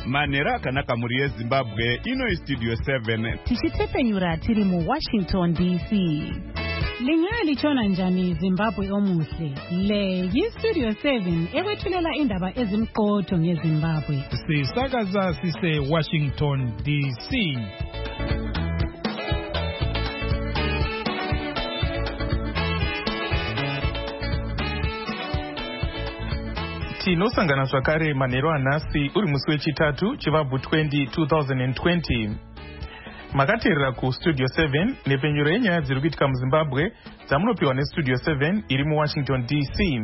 Manera akanaka muri yeZimbabwe ino Studio 7 tichitepenyura tiri mu Washington DC. Lingalichona njani Zimbabwe omuhle. Le yi-Studio 7 ekwethulela indaba ezimqotho ngeZimbabwe. Sisakaza sise Washington DC. Tinosangana zvakare manheru anhasi uri musi wechitatu chivabvu 2020. Makateerera kuStudio 7 nepenyuro yenyaya dziri kuitika muZimbabwe dzamunopiwa neStudio 7 iri muWashington DC.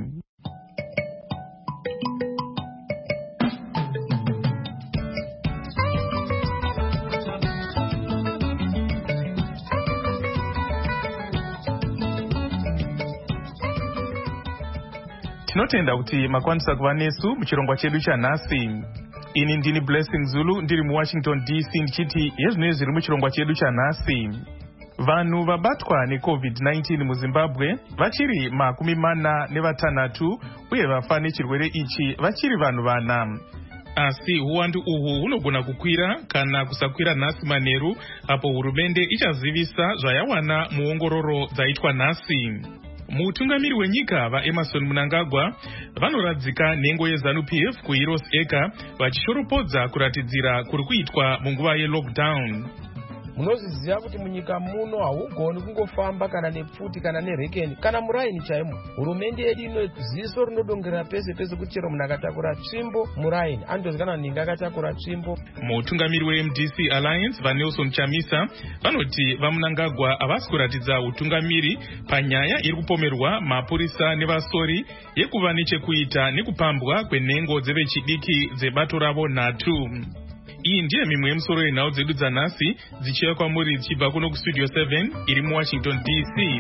Tinotenda kuti makwanisa kuva nesu muchirongwa chedu chanhasi. Ini ndini Blessing Zulu ndiri muWashington DC ndichiti yezvinoi zviri muchirongwa chedu chanhasi. Vanhu vabatwa neCovid-19 muZimbabwe vachiri 46 uye vafa nechirwere ichi vachiri vanhu 4. Asi uwandu uhu hunogona kukwira kana kusakwira nhasi manheru apo hurumende ichazivisa zvayawana muongororo dzaitwa nhasi. Mutungamiri wenyika vaEmmerson Mnangagwa vanoradzika nhengo yeZANU-PF kuHeroes Acre vachishoropodza kuratidzira kuri kuitwa munguva yelockdown. Munozviziva kuti munyika muno haugoni kungofamba kana nepfuti kana nerekeni kana muraini chaimo. Hurumende yedu ino ziso rinodongera pese pese kuti chero munhu akatakura tsvimbo muraini anotozikana ninga akatakura tsvimbo. Mutungamiri weMDC Alliance vaNelson Chamisa vanoti vaMnangagwa havasi kuratidza utungamiri panyaya iri kupomerwa mapurisa nevasori yekuva nechekuita nekupambwa kwenhengo dzevechidiki dzebato ravo nhatu. Iyi ndiye mimwe yemusoro yenhau dzedu dzanhasi dzichiuya kwamuri dzichibva kuno kuStudio 7 iri muWashington DC.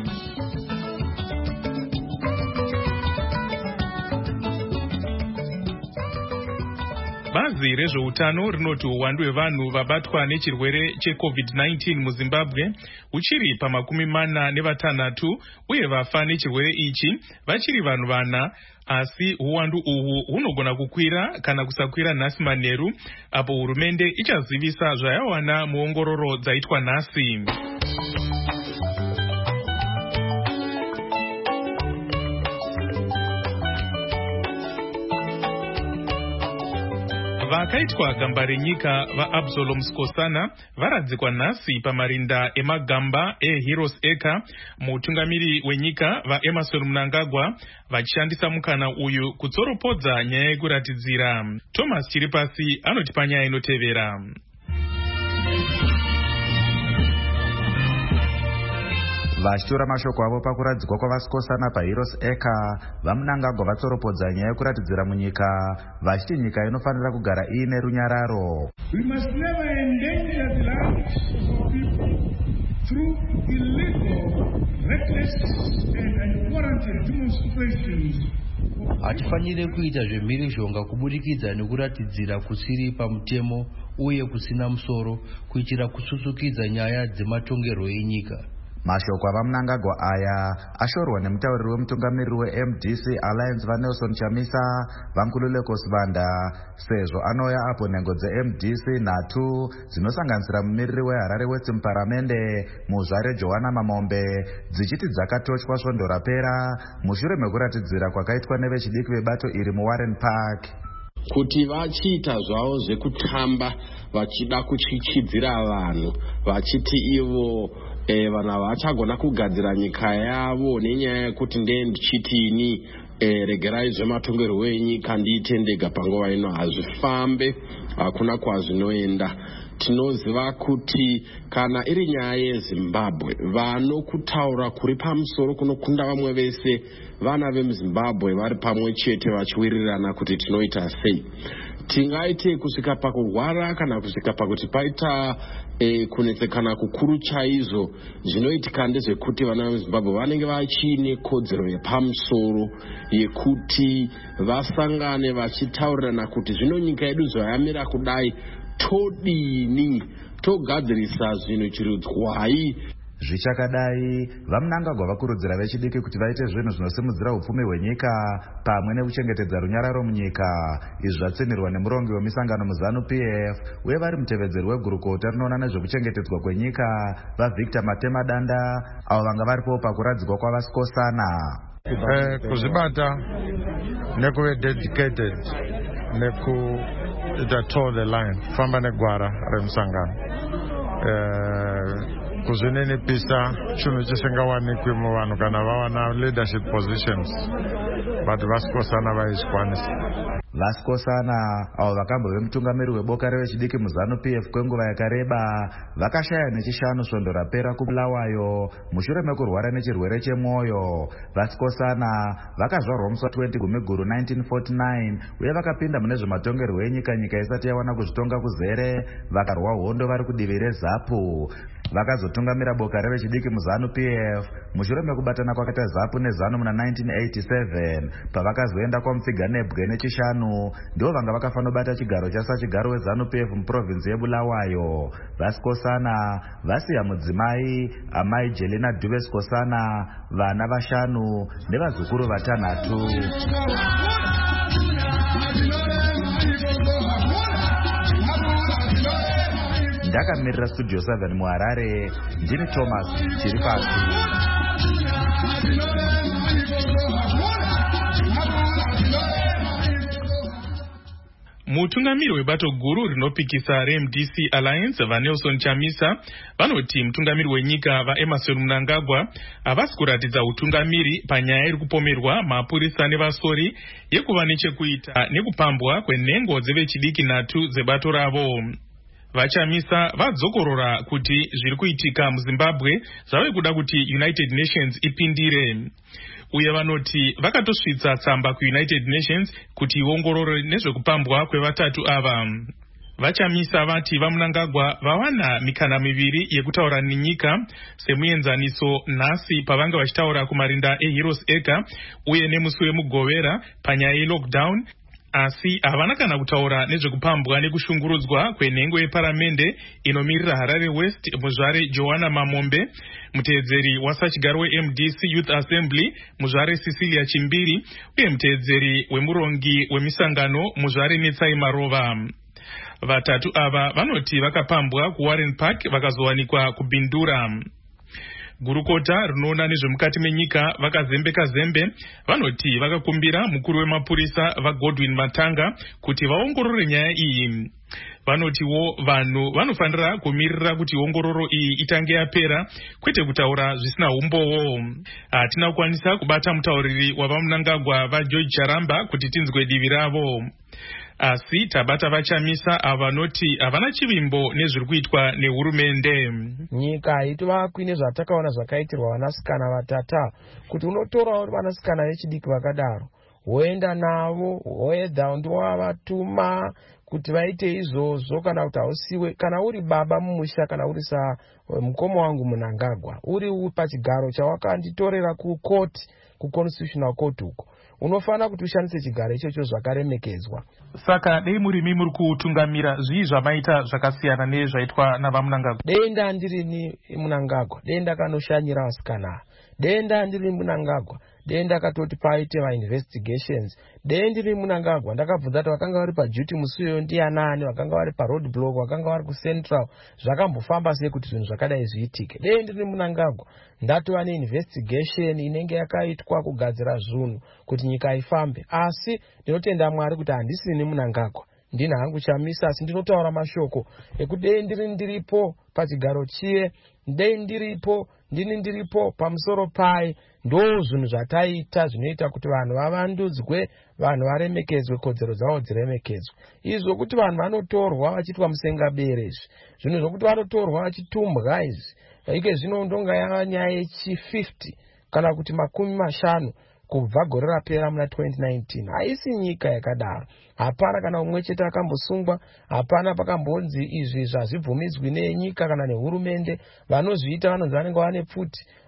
Bazi rezveutano rinoti uwandu hwevanhu vabatwa nechirwere cheCovid-19 muZimbabwe uchiri pa46 uye vafa nechirwere ichi vachiri vanhu 4. Asi uwandu uhu hunogona kukwira kana kusakwira nhasi manheru apo hurumende ichazivisa zvayawana muongororo dzaitwa nhasi. Vakaitwa gamba renyika vaAbsalom Skosana varadzikwa nhasi pamarinda emagamba eHeroes Acre. Mutungamiri wenyika vaEmmerson Mnangagwa vachishandisa mukana uyu kutsoropodza nyaya yekuratidzira. Thomas Chiripasi anoti panyaya inotevera. Vachitora mashoko avo pakuradzikwa kwavaSkosana paHeroes Acre, vaMnangagwa vatsoropodza nyaya yekuratidzira munyika vachiti nyika inofanira kugara iine runyararo. We must never endanger the lives of people through illegal, reckless and unwarranted demonstrations. Hatifanire kuita zvemhirizhonga kubudikidza nekuratidzira kusiri pamutemo uye kusina musoro kuitira kususukidza nyaya dzematongerwo enyika. Mashoko avaMnangagwa aya ashorwa nemutauriri wemutungamiriri weMDC Alliance vaNelson Chamisa vaNkululeko Sibanda sezvo anouya apo nhengo dzeMDC nhatu dzinosanganisira mumiriri weHarare West muParamende Muzvare Johanna Mamombe dzichiti dzakatotywa svondo rapera mushure mekuratidzira kwakaitwa nevechidiki vebato iri muWarren Park. Kuti vachiita zvavo zvekutamba vachida kuchichidzira vanhu vachiti ivo vanhu vachagona kugadzira nyika yavo nenyaya yekuti ndichitini regerai zvematongerwo enyika ndiite ndega panguva ino hazvifambe, hakuna kwazvinoenda. Tinoziva kuti kana iri nyaya yeZimbabwe vanokutaura kuri pamusoro kunokunda vamwe vese vana vemuZimbabwe vari pamwe chete vachiwirirana kuti tinoita sei. Tingaite kusvika pakurwara kana kusvika pakuti paita kunetsekana kukuru chaizvo zvinoitika ndezvekuti vana veZimbabwe vanenge vachine kodzero yepamusoro yekuti vasangane vachitaurirana kuti zvino nyika yedu zvayamira kudai todini, togadzirisa zvinhu chirudzwai. Zvichakadai, vaMnangagwa vakurudzira vechidiki kuti vaite zvinhu zvinosimudzira upfumi hwenyika pamwe nekuchengetedza runyararo munyika. Izvi zvatsinirwa nemurongi wemisangano muZANU-PF uye vari mutevedzeri wegurukota rinoona nezvekuchengetedzwa kwenyika vaVictor Matemadanda, avo vanga varipo pakuradzikwa kwavaSkosana. Kuzvibata nekuve dedicated nekuita toe the line, kufamba negwara remusangano, kuzvininipisa chinhu chisingawanikwi muvanhu kana vawana leadership positions, but vaSkosana vaizvikwanisa. VaSkosana, avo vakambove mutungamiri weboka revechidiki muZANU-PF kwenguva yakareba, vakashaya nechishanu svondo rapera kuBulawayo mushure mekurwara nechirwere chemwoyo. VaSkosana vakazvarwa musi 20 Gumiguru 1949 uye vakapinda mune zvematongerwo enyika nyika isati yawana kuzvitonga kuzere, vakarwa hondo vari kudivi reZAPU. Vakazotungamira boka revechidiki muZANU-PF mushure mekubatana kwakaita ZAPU neZANU muna 1987 pavakazoenda kwaMupfiga Nebwe nechishanu, ndivo vanga vakafanobata chigaro chasachigaro weZANU-PF muprovinsi yeBulawayo. VaSkosana vasiya mudzimai amai Jelina Dube Skosana, vana vashanu nevazukuru 3. Ndakamirira Studio 7 muHarare, ndini Thomas Chiripasi. Mutungamiri webato guru rinopikisa reMDC Alliance vaNelson Chamisa vanoti mutungamiri wenyika vaEmmerson Mnangagwa havasi kuratidza utungamiri panyaya iri kupomerwa mapurisa nevasori yekuva nechekuita nekupambwa kwenhengo dzevechidiki 3 dzebato ravo. VaChamisa vadzokorora kuti zviri kuitika muZimbabwe zvave kuda kuti United Nations ipindire. Uye vanoti vakatosvitsa tsamba kuUnited Nations kuti iongorore nezvekupambwa kwevatatu ava. VaChamisa vati vaMnangagwa vawana mikana miviri yekutaura nenyika semuenzaniso nhasi pavanga vachitaura kumarinda eHeroes Acre uye nemusi wemugovera panyaya yelockdown, asi havana kana kutaura nezvekupambwa nekushungurudzwa kwenhengo yeparamende inomirira Harare West muzvare Joanna Mamombe, mutevedzeri wasachigaro weMDC Youth Assembly muzvare Cecilia Chimbiri uye mutevedzeri wemurongi wemisangano muzvare Netsai Marova. Vatatu ava vanoti vakapambwa kuWarren Park vakazowanikwa kubindura. Gurukota rinoona nezvemukati menyika vakazembe vanoti vakakumbira mukuru wemapurisa vaGodwin Matanga kuti vaongorore nyaya iyi. Vanotiwo vanhu vanofanira kumirira kuti ongororo iyi itange yapera, kwete kutaura zvisina umbowo. Hatina kukwanisa kubata mutauriri wavaMnangagwa vaGeorge Charamba kuti tinzwe divi ravo. Asi tabata VaChamisa avanoti havana chivimbo nezviri kuitwa nehurumende. Nyika haituvakwi nezvatakaona zvakaitirwa vanasikana vatata, kuti unotorawo vanasikana vechidiki vakadaro woenda navo woedha ndowavatuma kuti vaite izvozvo, kana kuti hausiwe, kana uri baba mumusha, kana uri mukoma wangu Mnangagwa, uri pachigaro chawakanditorera kuconstitutional court uko, unofanira kuti ushandise chigaro ichocho zvakaremekedzwa. Saka dei murimi muri kutungamira zvii zvamaita zvakasiyana nezvaitwa navaMnangagwa. Denda ndirini Mnangagwa, denda kanoshanyira vasikana. Denda ndiri Mnangagwa, denda katoti paite investigations. Denda ndiri Mnangagwa, ndakabvunza kuti vakanga vari paduty musuyo ndianani, vakanga vari paroad block, vakanga vari kuCentral, zvakambofamba sei kuti zvinhu zvakadai zviitike. Denda ndiri Mnangagwa, ndatova neinvestigation inenge yakaitwa kugadzira zvinhu kuti nyika ifambe. Asi ndinotenda Mwari kuti handisini Mnangagwa, ndina hangu Chamisa, asi ndinotaura mashoko ekuti dei ndiripo pachigaro chiye, dei ndiripo pamusoro pai, ndo zvinhu zvataita zvinoita kuti vanhu vavandudzwe, vanhu varemekedzwe, kodzero dzavo dziremekedzwe. Izvi zvokuti vanhu vanotorwa vachiitwa musengabere, izvi zvinhu zvokuti vanotorwa vachitumbwa, izvi ike zvino ndonga yava nyaya yechi50 kana kuti 50 kubva gore rapera muna 2019. Haisi nyika yakadaro. Hapana kana umwe chete akambosungwa, hapana pakambonzi izvi zvazvibvumidzwi nenyika kana nehurumende. Vanozviita vanonzi vanenge vane pfuti,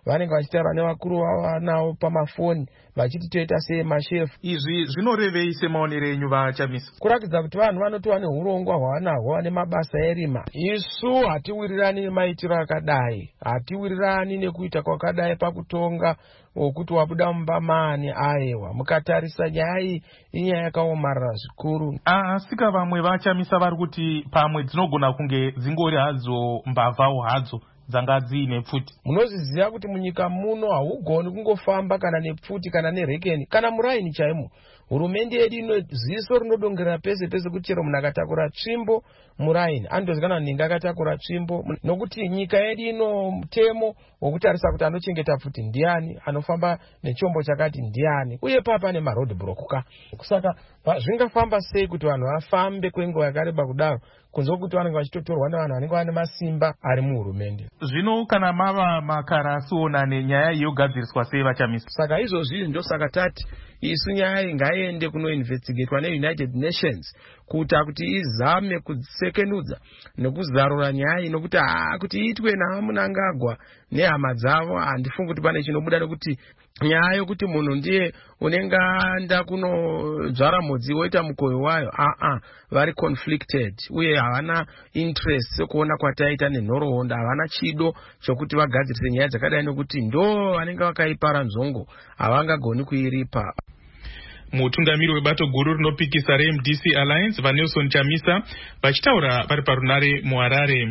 vanenge vachitaura nevakuru vavo navo pamafoni vachiti toita sei mashefu. Izvi zvinorevei semaonero enyu vaChamisa? Kurakidza kuti vanhu vanotova neurongwa hwavanahwo vane mabasa erima. Isu hatiwirirani nemaitiro akadai, hatiwirirani nekuita kwakadai pakutonga okuti wabuda mumba maani aiwa. Mukatarisa nyaya iyi inyaya yakaomarara zvikuru. Asika vamwe vaChamisa vari kuti pamwe dzinogona kunge dzingori hadzo mbavhawo hadzo dzanga dziine pfuti. Munozviziva kuti munyika muno haugoni kungofamba kana nepfuti kana nerekeni kana muraini chaimo. Hurumende yedu ino ziso rinodongerera pese pese kuti chero munhu akatakura tsvimbo muraini andozikanwa ninga akatakura tsvimbo, nokuti nyika yedu ino mutemo wokutarisa kuti anochengeta pfuti ndiani, anofamba nechombo chakati ndiani, uye pane maroad block ka. Kusaka zvingafamba sei kuti vanhu vafambe kwenguva yakareba kudaro kunze kuti vanenge vachitotorwa nevanhu vanenge vane masimba ari muhurumende. Zvino kana mava makara asiona nenyaya yogadziriswa sei vaChamisa? Saka izvozvi ndosaka tati isu nyaya iyi ngaiende kunoinvestigatwa neUnited Nations kuita kuti izame kudzisekenudza nekuzarura nyaya iyi, nokuti kuti iitwe naMunangagwa nehama dzavo handifungi kuti pane chinobuda, nekuti nyaya yokuti munhu ndiye unenge aenda kunodzvara mhodzi woita mukoyo wayo, vari conflicted uye havana interest sekuona kwataita nenhoroondo, havana chido chokuti vagadzirise nyaya dzakadai nokuti ndo vanenge vakaipara nzongo havangagoni kuiripa. Mutungamiri webato guru rinopikisa reMDC Alliance vaNelson Chamisa vachitaura vari parunare muHarare.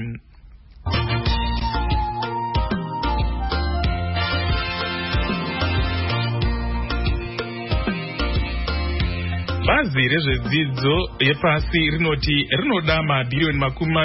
Bazi rezvedzidzo yepasi rinoti rinoda mabhirioni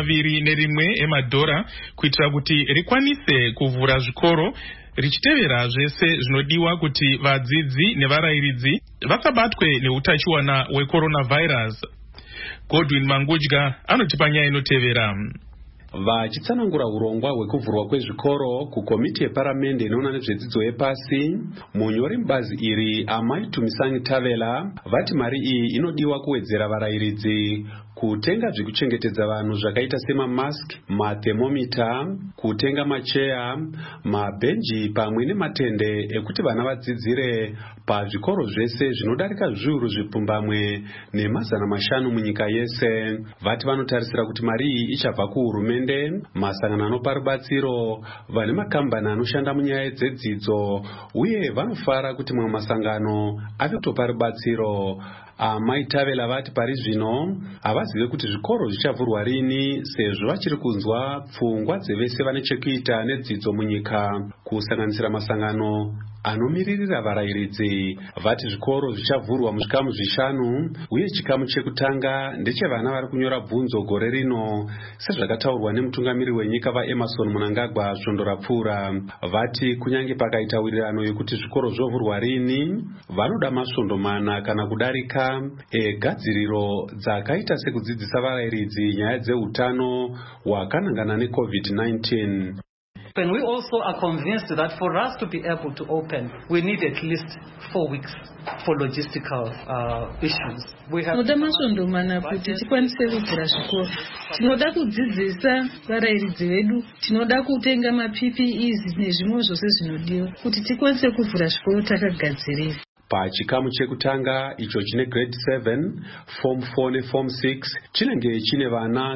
$21 emadhora kuitira kuti rikwanise kuvhura zvikoro richitevera zvese zvinodiwa kuti vadzidzi nevarayiridzi vasabatwe neutachiwana hwecoronavirus. Godwin Mangudya anotipa nyaya inotevera. Vachitsanangura urongwa hwekuvhurwa kwezvikoro kukomiti yeparamende inoona nezvedzidzo yepasi, munyori mubazi iri Amai Tumisangi Tavela vati mari iyi inodiwa kuwedzera varayiridzi kutenga zvekuchengetedza vanhu zvakaita semamask, mathermomita, kutenga macheya, mabhenji pamwe nematende ekuti vana vadzidzire pazvikoro zvese zvinodarika zviuru zvipfumbamwe ne500 munyika yese. Vati vanotarisira kuti mari iyi ichabva kuhurumende, masangano anopa rubatsiro, vane makambani anoshanda munyaya dzedzidzo, uye vanofara kuti mamwe masangano ave kutopa rubatsiro. Amai Tavela vati pari zvino havazive kuti zvikoro zvichavhurwa rini, sezvo vachiri kunzwa pfungwa dzevese vane chekuita nedzidzo munyika, kusanganisira masangano anomiririra varayiridzi. Vati zvikoro zvichavhurwa muzvikamu 5 uye chikamu chekutanga ndechevana vari kunyora bvunzo gore rino, sezvakataurwa nemutungamiri wenyika vaEmmerson Mnangagwa svondo rapfuura. Vati kunyange pakaita wirirano yekuti zvikoro zvovhurwa rini, vanoda masvondo 4 kana kudarika egadziriro dzakaita sekudzidzisa varayiridzi nyaya dzeutano hwakanangana neCovid-19. And we also are convinced that for us to be able to open, we need at least 4 weeks for logistical issues. Tinoda masvondo 4 kuti tikwanise kuvhura zvikoro. Tinoda kudzidzisa varayiridzi vedu, tinoda kutenga maPPEs nezvimwe zvose zvinodiwa kuti tikwanise kuvhura zvikoro takagadzirira. Pachikamu chekutanga icho chine grade 7, form 4 neform 6 chinenge chine vana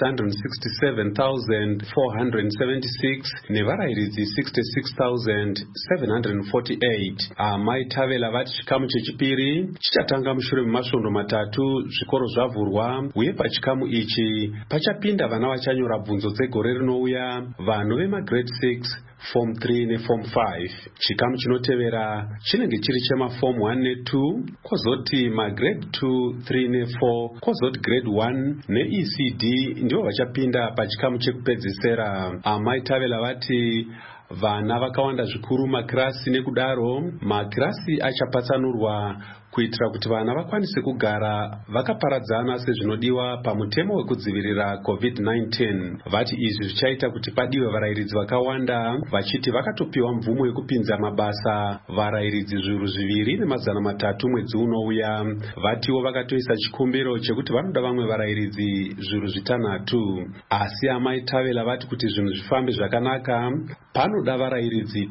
667,476 nevarayiridzi 66,748. Amai Tavela vati chikamu chechipiri chichatanga mushure memasvondo 3 zvikoro zvavhurwa, uye pachikamu ichi pachapinda vana vachanyora bvunzo dzegore rinouya, vanhu vemagrade 6, form 3 neform 5. Chikamu chinotevera chinenge chiri chemaform 1 ne2, kwozoti magrade 2, 3 ne4, kwozoti grade 1 neECD ndivo vachapinda pachikamu chekupedzisira. Amai Tavela vati vana vakawanda zvikuru makirasi, nekudaro makirasi achapatsanurwa kuitira kuti vana vakwanise kugara vakaparadzana sezvinodiwa pamutemo wekudzivirira COVID-19. Vati izvi zvichaita kuti padiwe varayiridzi vakawanda, vachiti vakatopiwa mvumo yekupinza mabasa varayiridzi 2,300 mwedzi unouya. Vatiwo vakatoisa chikumbiro chekuti vanoda vamwe varayiridzi 6,000. Asi amai Tavela vati kuti zvinhu zvifambe zvakanaka, panoda varayiridzi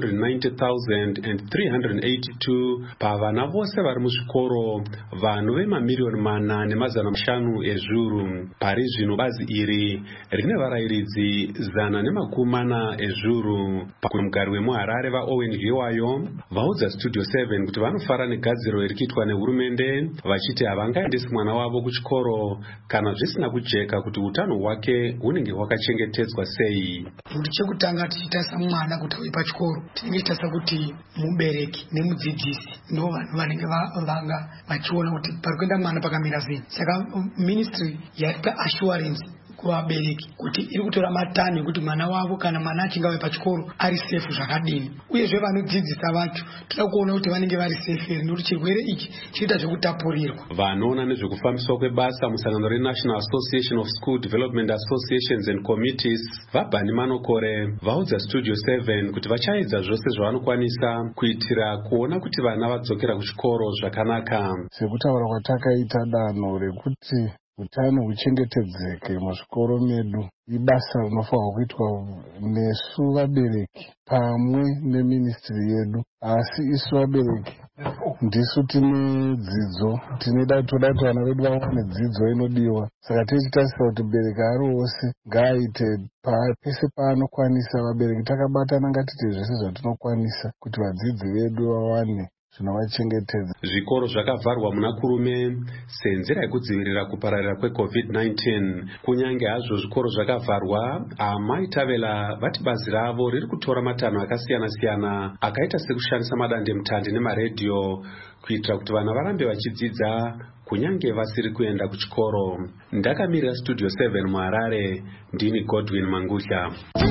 290,382 pavana vose vari muzvikoro, vanhu vemamiliyoni 4,500 ezviuru. Pari zvino bazi iri rine varayiridzi 140 ezviuru. Mugari wemuHarare vaOwen Hiwayo vaudza Studio 7 kuti vanofara negadziro riri kuitwa nehurumende, vachiti havangaendesi mwana wavo kuchikoro kana zvisina kujeka kuti utano hwake hunenge hwakachengetedzwa sei. Chekutanga tichitarisa mwana kuti auye pachikoro, tinenge tichitarisa kuti mubereki nemudzidzisi ndivo vanhu vanenge vanga vachiona kuti pari kuenda mwana pakamira sei. Saka ministry yaipa assurance kuvabereki kuti iri kutora matanho ekuti mwana wavo kana mwana achinge auya pachikoro ari safe zvakadini. Uyezve vanodzidzisa vacho toda kuona kuti vanenge vari safe here, nekuti chirwere ichi chinoita zvekutapurirwa. Vanoona nezvekufambiswa kwebasa musangano reNational Association of School Development Associations and Committees vaBhani Manokore vaudza Studio 7 kuti vachaedza zvose zvavanokwanisa kuitira kuona kuti vana vadzokera kuchikoro zvakanaka. Sekutaura kwatakaita danho rekuti utano huchengetedzeke muzvikoro medu ibasa rinofanirwa kuitwa nesu vabereki pamwe neministry yedu. Asi isu vabereki ndisu tine dzidzo, toda kuti vana vedu vawane dzidzo inodiwa. Saka tichitarisa kuti bereki ari wose ngaaite pese paanokwanisa. Vabereki takabatana ngatite zvese zvatinokwanisa kuti vadzidzi vedu vawane zvinovachengetedza. Zvikoro zvakavharwa muna kurume senzira yekudzivirira kupararira kweCOVID-19. Kunyange hazvo zvikoro zvakavharwa, amai Tavela vati bazi ravo riri kutora matanho akasiyana-siyana akaita sekushandisa madandemutande nemaredhiyo kuitira kuti vana varambe vachidzidza kunyange vasiri kuenda kuchikoro. Ndakamirira Studio 7 muHarare, ndini Godwin Mangusha.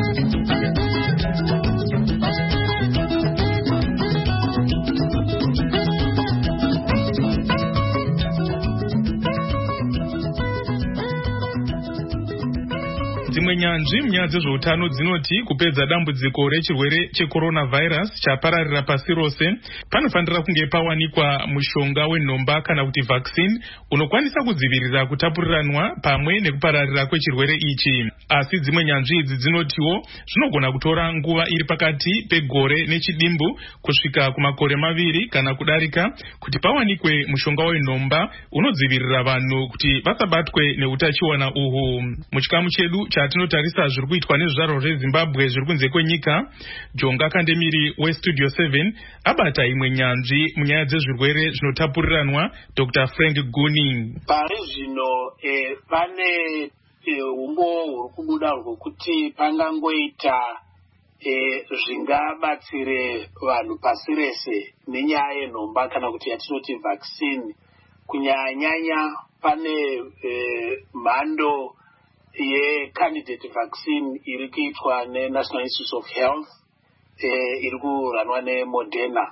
Dzimwe nyanzvi munyaya dzezveutano dzinoti kupedza dambudziko rechirwere checoronavirus chapararira pasi rose panofanira kunge pawanikwa mushonga wenhomba kana kuti vaccine unokwanisa kudzivirira kutapuriranwa pamwe nekupararira kwechirwere ichi. Asi dzimwe nyanzvi idzi dzinotiwo zvinogona kutora nguva iri pakati pegore nechidimbu kusvika kumakore 2 kana kudarika kuti pawanikwe mushonga wenhomba unodzivirira vanhu kuti vasabatwe neutachiona uhu. Muchikamu chedu tinotarisa zviri kuitwa nezvizvarwa zveZimbabwe zviri kunze kwenyika, Jonga Kandemiri weStudio 7 abata imwe nyanzvi munyaya dzezvirwere zvinotapuriranwa, Dr. Frank Guni. Pari zvino pane umbo huri kubuda hwekuti pangangoita zvingabatsire vanhu pasi rese nenyaya yenhomba kana kuti yatinoti vaccine. Kunyanya pane mhando candidate vaccine iri kuitwa neNational Institute of Health iri kuranwa neModerna.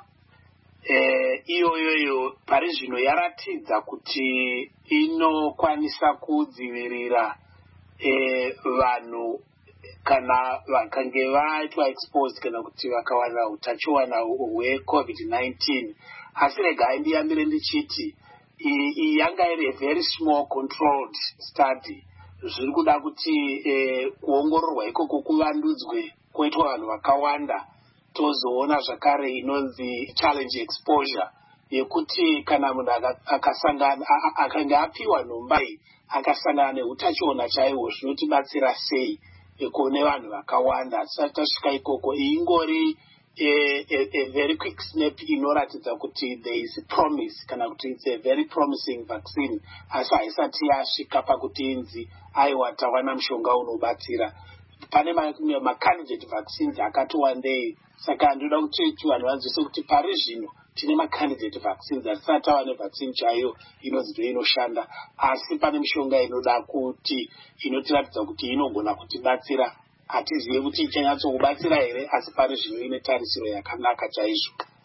Iyoyo pari zvino yaratidza kuti inokwanisa kudzivirira vanhu kana vakange vaitwa exposed kana kuti vakawana utachiwana hweCOVID-19. Asi regai ndiyambire ndichiti iyi yanga iri a very small controlled study. Zviri kuda kuti kuongororwa ikoko kuvandudzwe kuitwa vanhu vakawanda, tozoona zvakare inonzi challenge exposure yekuti kana munhu akasangana akanga apiwa nhomba iyi akasangana neutachiona chaihwo zvinotibatsira sei kune vanhu vakawanda. Asati tasvika ikoko ingori a very quick snap inoratidza kuti there is a promise kana kuti it's a very promising vaccine, asi haisati yasvika pakuti inzi aiwa tawana mushonga unobatsira. Pane macandidate vaccines akati wandei. Saka ndoda kuti vanhu vanzwise kuti pari zvino tine macandidate vaccines hatisati tava nevaccine chaiyo inonzi inoshanda, asi pane mishonga inoda kuti inotiratidza kuti inogona kutibatsira. Hatizive kuti ichanyatsokubatsira here, asi pari zvino ine tarisiro yakanaka chaizvo.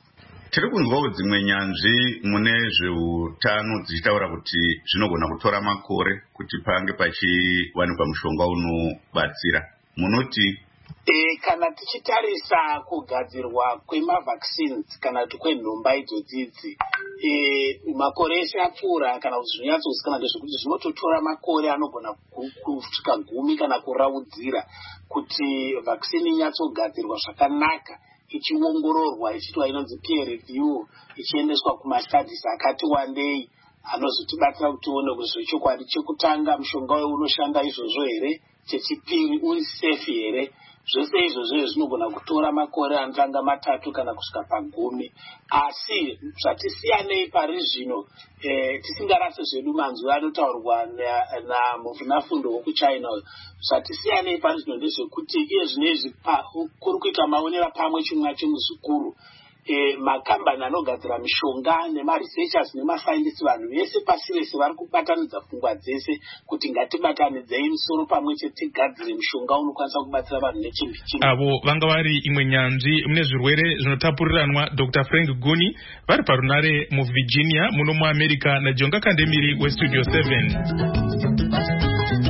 tiri kunzwawo dzimwe nyanzvi mune zveutano dzichitaura kuti zvinogona kutora makore kuti pange pachiwanikwa mushonga unobatsira. Munoti kana tichitarisa kugadzirwa kwemavaccines kana kuti kwenhomba idzodzidzi makore ese apfuura kana kuti zvinyatsozikana ndezvekuti zvinototora makore anogona kusvika 10 kana kuraudzira kuti vaccine inyatsogadzirwa zvakanaka, ichiongororwa ichiitwa inonzi peer review, ichiendeswa kumastudies akati wandei anozotibatsira kuti tione kuti zvechokwadi chekutanga mushonga uyu unoshanda izvozvo here, chechipiri uri safe here. Zvose izvozvo zvinogona kutora makore anotanga 3 kana kusvika pa10. Asi zvatisiyanei pari zvino tisingarase zvedu manzwi anotaurwa namuvhunafundo wekuchina. Zvatisiyanei pari zvino ndezvekuti iye zvinezvi kuri kuita maonera pamwe chimwe chemuzvikuru. Makambani anogadzira mishonga nemaresearchers nemascientists, vanhu vese pasi rese vari kubatanidza pfungwa dzese kuti ngatibatanidzei misoro pamwe chete tigadzire mishonga unokwanisa kubatsira vanhu nechimbi chimwe. Avo vanga vari imwe nyanzvi mune zvirwere zvinotapuriranwa Dr. Frank Guni vari parunare muVirginia muno muAmerica naJonga Kandemiri weStudio 7.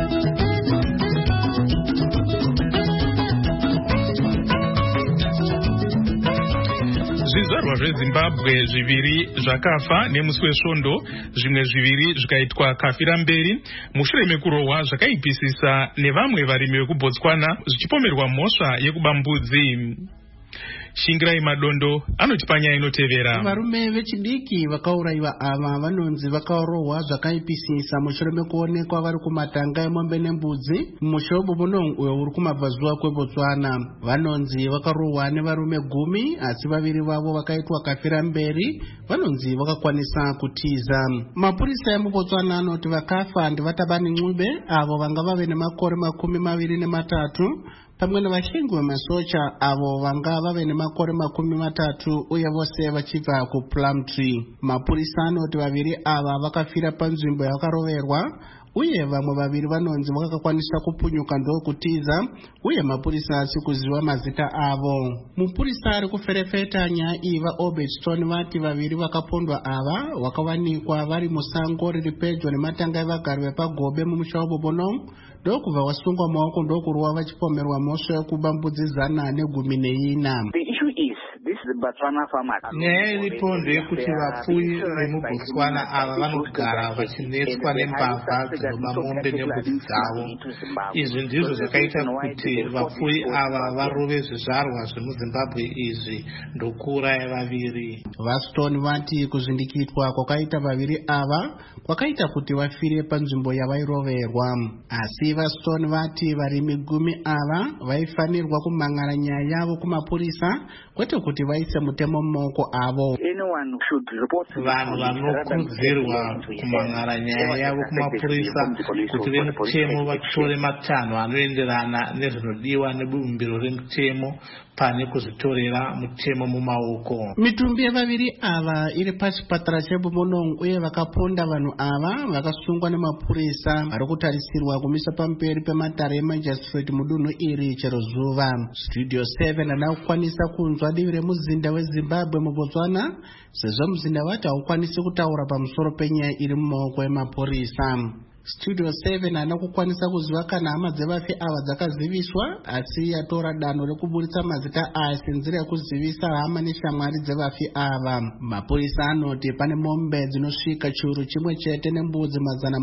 Zvizvarwa zveZimbabwe zviviri zvakafa nemusi wesvondo, zvimwe zviviri zvikaitwa kafira mberi mushure mekurohwa zvakaipisisa nevamwe varimi vekuBotswana zvichipomerwa mhosva yekuba mbudzi. Shingirai Madondo anotipanya inotevera. Varume vechidiki vakauraiwa ava vanonzi vakarohwa zvakaipisisa mushure mekuonekwa vari kumatanga emombe nembudzi mushobo munongwe uri kumabvazuva kweBotswana. Vanonzi vakarohwa nevarume 10 asi vaviri vavo vakaitwa kafira mberi vanonzi vakakwanisa kutiza. Mapurisa emuBotswana anoti vakafa ndivatabani Ncube avo vanga vave nemakore 23 pamwe nevashingi vemasocha avo vanga vave nemakore 30 uye vose vachibva kuPlumtree. Mapurisa anoti vaviri ava vakafira panzvimbo yakaroverwa uye vamwe vaviri vanonzi vakakwanisa kupunyuka ndokutiza uye mapurisa asi kuziva mazita avo. Mupurisa ari kuferefeta nyaya iva Obedstone vati vaviri vakapondwa ava vakawanikwa vari musango riri pedyo nematanga evagari vepaGobe mumusha waBobonong ndokubva wasungwa maoko ndokurwa vachipomerwa mhosva yekuba mbudzi 114. Nyaya iripo ndeyekuti vapfuyi vemuBotswana ava vanogara vachinetswa nembavha dzinoba mombe nembudzi dzavo. Izvi ndizvo zvakaita kuti vapfuyi ava varove zvizvarwa zvemuZimbabwe izvi ndokuuraya vaviri. VaStone vati kuzvindikitwa kwakaita vaviri ava kwakaita kuti vafire panzvimbo yavairoverwa. Asi VaStone vati varimi 10 ava vaifanirwa kumhangara nyaya yavo kumapurisa kwete kuti vaise mutemo mumaoko avo. Vanhu vanokurudzirwa kumhangara nyaya yavo kumapurisa kuti vemutemo vatore matanho anoenderana nezvinodiwa nebumbiro remutemo pane kuzvitorera mutemo mumaoko. Mitumbi yevaviri ava iri pachipatara cheBobonong uye vakaponda vanhu ava vakasungwa nemapurisa vari kutarisirwa kumisa pamberi pematare eMajistrate mudunhu iri chero zuva. Studio 7 hana kukwanisa kunzwa divi remuzinda weZimbabwe muBotswana sezvo muzinda vati haukwanisi kutaura pamusoro penyaya iri mumaoko emapurisa. Studio 7 hana kukwanisa kuziva kana hama dzevafi ava dzakaziviswa asi yatora danho rekuburitsa mazita aya senzira yekuzivisa hama neshamwari dzevafi ava. Mapurisa anoti pane mombe dzinosvika chiuru chimwe chete nembudzi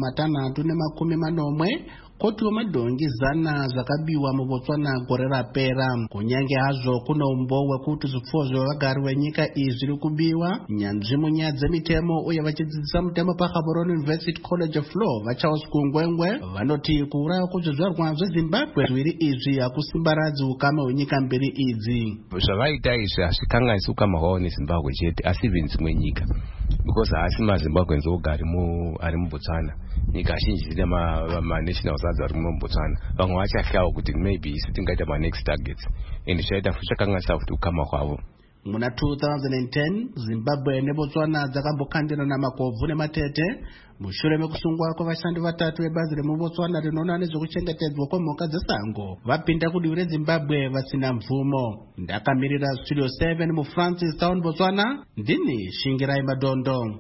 640 kotiwo madhongi 100 zvakabiwa muBotswana gore rapera. Kunyange hazvo kuna umbo hwekuti zvipfuwo zvevagari venyika iyi zviri kubiwa, nyanzvi munyaya dzemitemo uye vachidzidzisa mutemo paGaborone University College of Law vaCharles Kungwengwe vanoti kuuraya kwezvizvarwa zveZimbabwe zviviri izvi hakusimbaradzi ukama hwenyika mbiri idzi. Zvavaita izvi hazvikanganisi ukama hwavo neZimbabwe chete asi even dzimwe nyika, because haasi maZimbabweans oga ari muBotswana. Nyika zhinji dzine ma-national sons ari muBotswana. Vamwe vachahyawo kuti maybe isi tingaita ma-next targets and zvichaita futi chakanganisa futi ukama hwavo. muna 2010 Zimbabwe neBotswana dzakambokandirana makovhu nematete mushure mekusungwa kwavashandi vatatu vebazi remuBotswana rinoona nezvekuchengetedzwa kwemhuka dzesango vapinda kudivi reZimbabwe vasina mvumo. Ndakamirira Studio 7 muFrancis Town, Botswana, ndini Shingirai Madondo.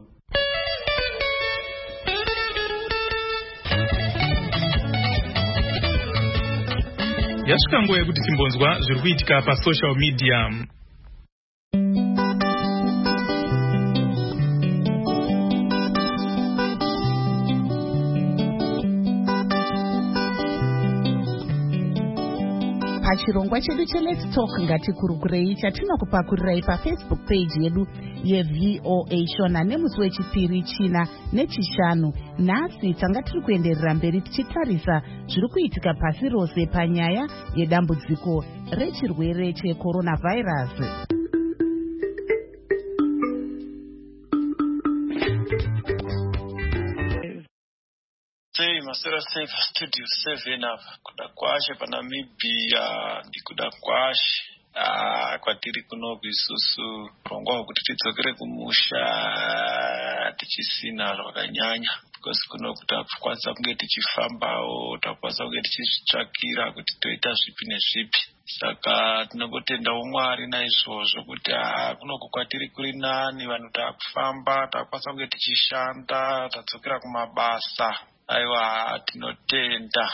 Yasvika nguva yekuti timbonzwa zviri kuitika pasocial media. Pachirongwa chedu cheLet's Talk ngatikurukirei chatinokupakurirai paFacebook page yedu yeVOA Shona nemusi wechipiri, china nechishanu. Nhasi tanga tiri kuenderera mberi tichitarisa zviri kuitika pasi rose panyaya yedambudziko rechirwere checoronavirus. Masera Safe Studio 7 apa kuda kwashe paNamibia ndikuda kwashe kwatiri kuno isusu rongwa kuti tidzokere kumusha tichisina zvakanyanya because kuno kuti tapkwanisa kunge tichifambawo tapkwanisa kunge tichitsvakira kuti toita zvipi nezvipi. Saka tinongotenda Mwari naizvozvo kuti kunoko kwatiri kuri nani, vanhu takufamba takwanisa kunge tichishanda tadzokera kumabasa. Aiwa, tinotenda.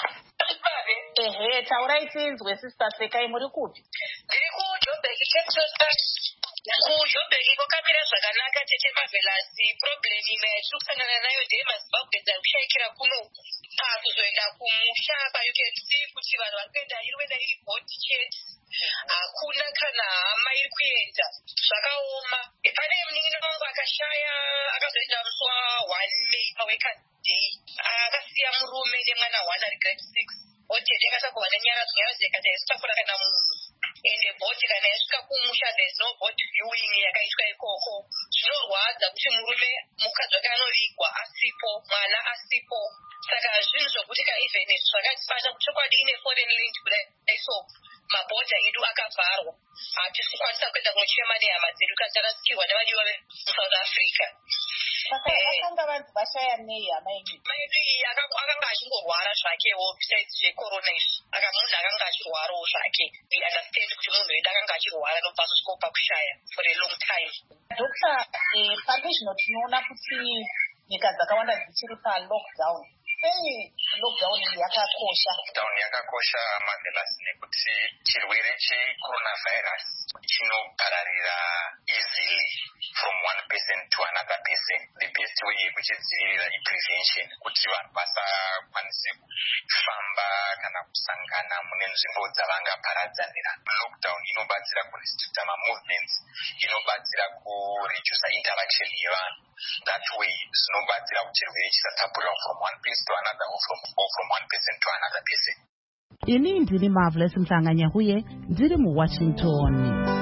Taurai tinzwe Sister Sekai, muri kupi? Ndiri kuJoburg Texas. kuJoburg kwakamira zvakanaka tete Marvelous. Problem imwe yatiri kusangana nayo ndeyemaZimbabwe dzakushayikira kuno kuzoenda kumusha. You can see kuti vanhu vari kuenda irweda iri body chat, hakuna kana hama iri kuenda, zvakaoma. Pane munin'ina wangu akashaya, akazoenda musi wa1 May paWorkers' Day, akasiya murume nemwana 1 ari grade 6. Hoteli yakasakova nenyara dzonyaradzika dzaisitafura kana munhu, ende bhoti kana yasvika kumusha there's no body viewing yakaitwa ikoko. Zvinorwadza kuti murume mukadzi wake anovigwa asipo, mwana asipo. Saka zvinhu zvokuti even zvakatifasha kuti chokwadi ine foreign link kudai so mabhodha edu akavharwa, hatisi kukwanisa kuenda kunochema nehama dzedu kana tarasikirwa nevadiwa veSouth Africa. Vakanga vanzi vashaya nei hama yenyu? Maybe akanga achingorwara zvakewo besides zvecorona izvi, munhu akanga achirwarawo zvake. We understand kuti munhu wedu akanga achirwara nobva zvosvika pakushaya for a long time. Dr. pane zvino tinoona kuti nyika dzakawanda dzichiri pa-lockdown. Sei lockdown yakakosha? Lockdown yakakosha Marvelous nekuti chirwere checoronavirus chinopararira easily from one person to another person. The best way yekuchidzivirira prevention, kuti vanhu vasakwanise kufamba kana kusangana mune nzvimbo dzavangaparadzanira. Lockdown inobatsira kurestricta movements, inobatsira kureduce interaction yevanhu. That way zvinobatsira kuti chirwere chisatapurira from one place to another or from one person to another person. Ini ndini Marvelous Mhlanga-Nyahuye, ndiri muWashington.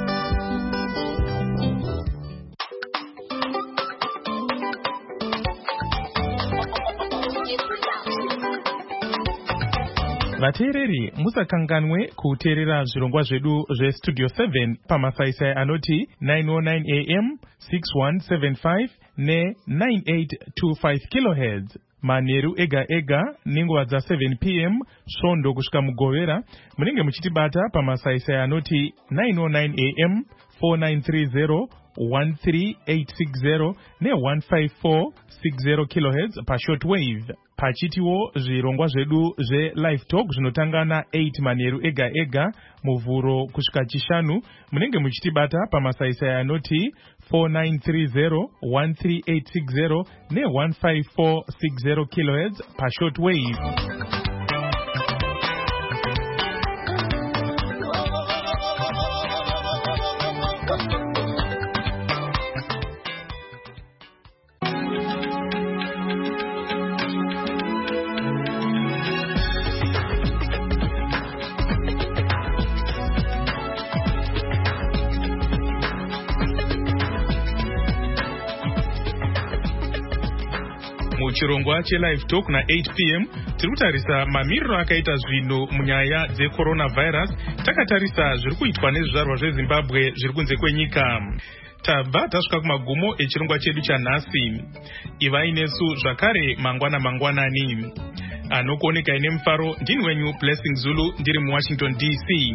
Vateereri, musakanganwe kuteerera zvirongwa zvedu zveStudio 7 pamasaisai anoti 909 AM, 6175 ne9825 kHz. Manheru ega ega nenguva dza7 PM svondo kusvika mugovera. Munenge muchitibata pamasaisai anoti 909 AM, 4930 13860 ne15460 kHz pashortwave. Pachitiwo zvirongwa zvedu zveLive Talk zvinotanga na8 manheru ega ega muvhuro kusvika chishanu. Munenge muchitibata pamasaisai anoti 4930 13860 ne15460 kHz pashortwave. Muchirongwa cheLive Talk na 8 PM tiri kutarisa mamiriro akaita zvinhu munyaya dzecoronavirus, takatarisa zviri kuitwa nezvizvarwa zvezimbabwe zviri kunze kwenyika. Tabva tasvika kumagumo echirongwa chedu chanhasi. Ivai nesu zvakare mangwanani. Anokuoneka ine mufaro ndini wenyu Blessing Zulu, ndiri muWashington DC.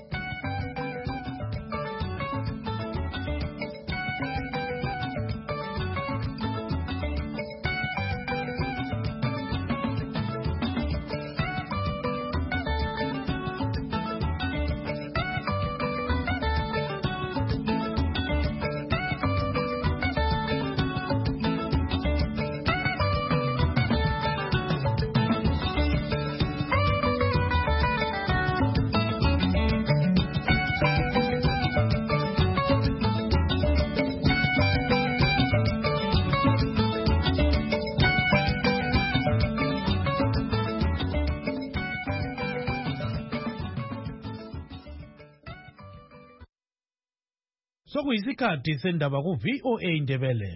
Sokuyisikhathi sendaba ku VOA Ndebele.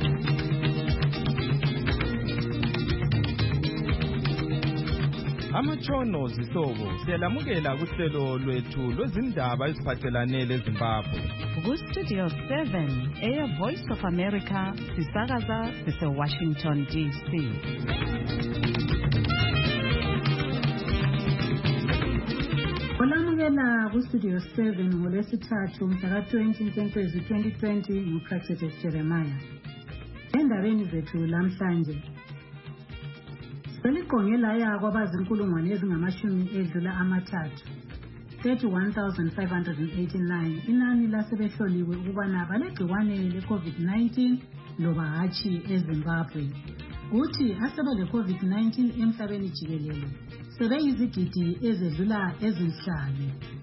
Amatshono zihlobo siyalamukela kuhlelo lwethu lwezindaba eziphathelane leZimbabwe. Ku-Studio 7 Air Voice of America sisakaza sise-Washington DC. Olamukela ku-Studio 7 ngolwesithathu mhla ka-20 Nkwenkwezi 2020 nguPractice Jeremiah. Endabeni zethu lamhlanje seliqongelaya kwabazinkulungwane ezingamashumi edlula amathathu 31,589 inani lasebehloliwe ukubana balegciwane le-COVID-19 loba hatshi eZimbabwe. Kuthi asebele COVID-19 emhlabeni jikelele sebeyizigidi ezedlula ezinhlanu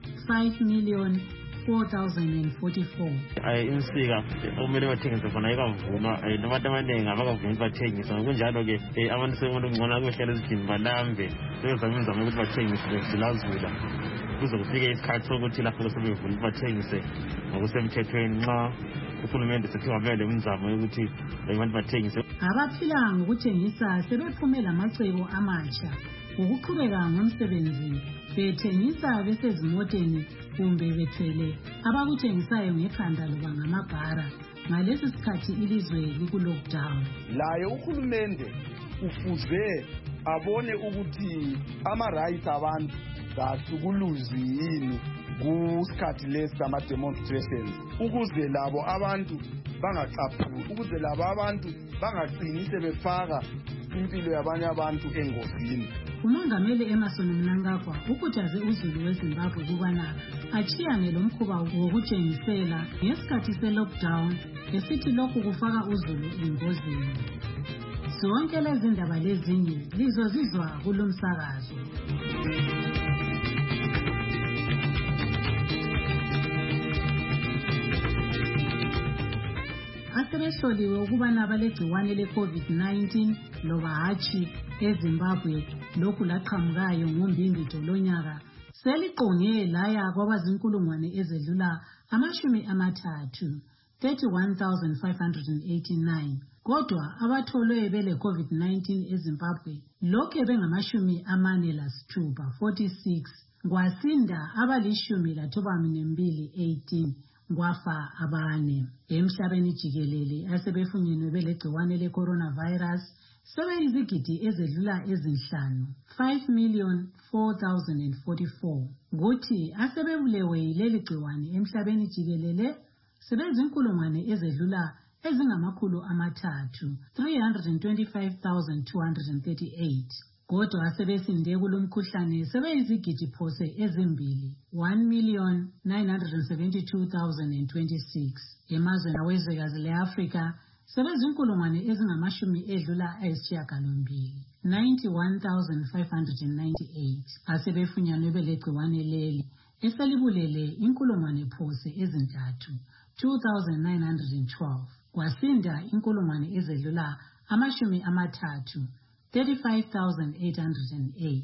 5,004,044. Insika okumele bathengise khona ayikavunwa nabantu abaningi abakavuni bathengisa. Ngokunjalo-ke abantu sebona kungcono kuhlala ezidini balambe bezame ukuthi bathengise bezilazula kuze kufike isikhathi sokuthi lapho sebevuna bathengise ngokusemthethweni nxa uhulumende sethi wabele umzamo yokuthi abantu bathengise. Abaphila ngokuthengisa sebephume lamacebo amatsha ukuqhubeka ngomsebenzi bethengisa besezimoteni kumbe bethwele abakuthengisayo ngekhanda loba ngamabhara. Ngalesi sikhathi ilizwe liku-lockdown. Laye uhulumende ufuze abone ukuthi ama-rights abantu kahlukuluzi yini kusikhathi lesi sama-demonstrations ukuze labo abantu bangacaphuli, ukuze labo abantu bangagcini sebefaka impilo yabanye abantu engozini. Umongameli Emerson Mnangagwa ukhuthaze uZulu weZimbabwe ukubana achiyane lo mkhuba wokutshengisela ngesikhathi se-lockdown esithi lokhu kufaka uZulu engozini. Zonke lezi ndaba lezinye lizozizwa kulo msakazo. Asebehloliwe ukubana balegciwane le-COVID-19 loba hatshi eZimbabwe lokhu laqhamukayo ngoMbimbidzo lonyaka seliqonge laya kwabazinkulungwane ezedlula amashumi amathathu 31,589. Kodwa abatholwe bele-COVID-19 eZimbabwe lokhe bengamashumi 46 46 kwasinda abalishumi lathobaminembili 18 kwafa abane. Emhlabeni jikelele asebefunyenwe belegciwane le-coronavirus sebeyizigidi ezedlula ezinhlanu 5,004,044. Kuthi asebebulewe yileli gciwane emhlabeni jikelele sebezinkulungwane ezedlula ezingamakhulu amathathu 325,238. Kodwa asebesinde kulomkhuhlane sebeyizigidi phose ezimbili 1,972,026. Emazweni awezwekazi le-Afrika sebezinkulungwane ezingamashumi edlula ayisishiyagalombili 91,598. Asebefunyanwe belegciwane leli eselibulele inkulungwane phose ezintathu 2,912. Kwasinda inkulungwane ezedlula amashumi amathathu 35,808.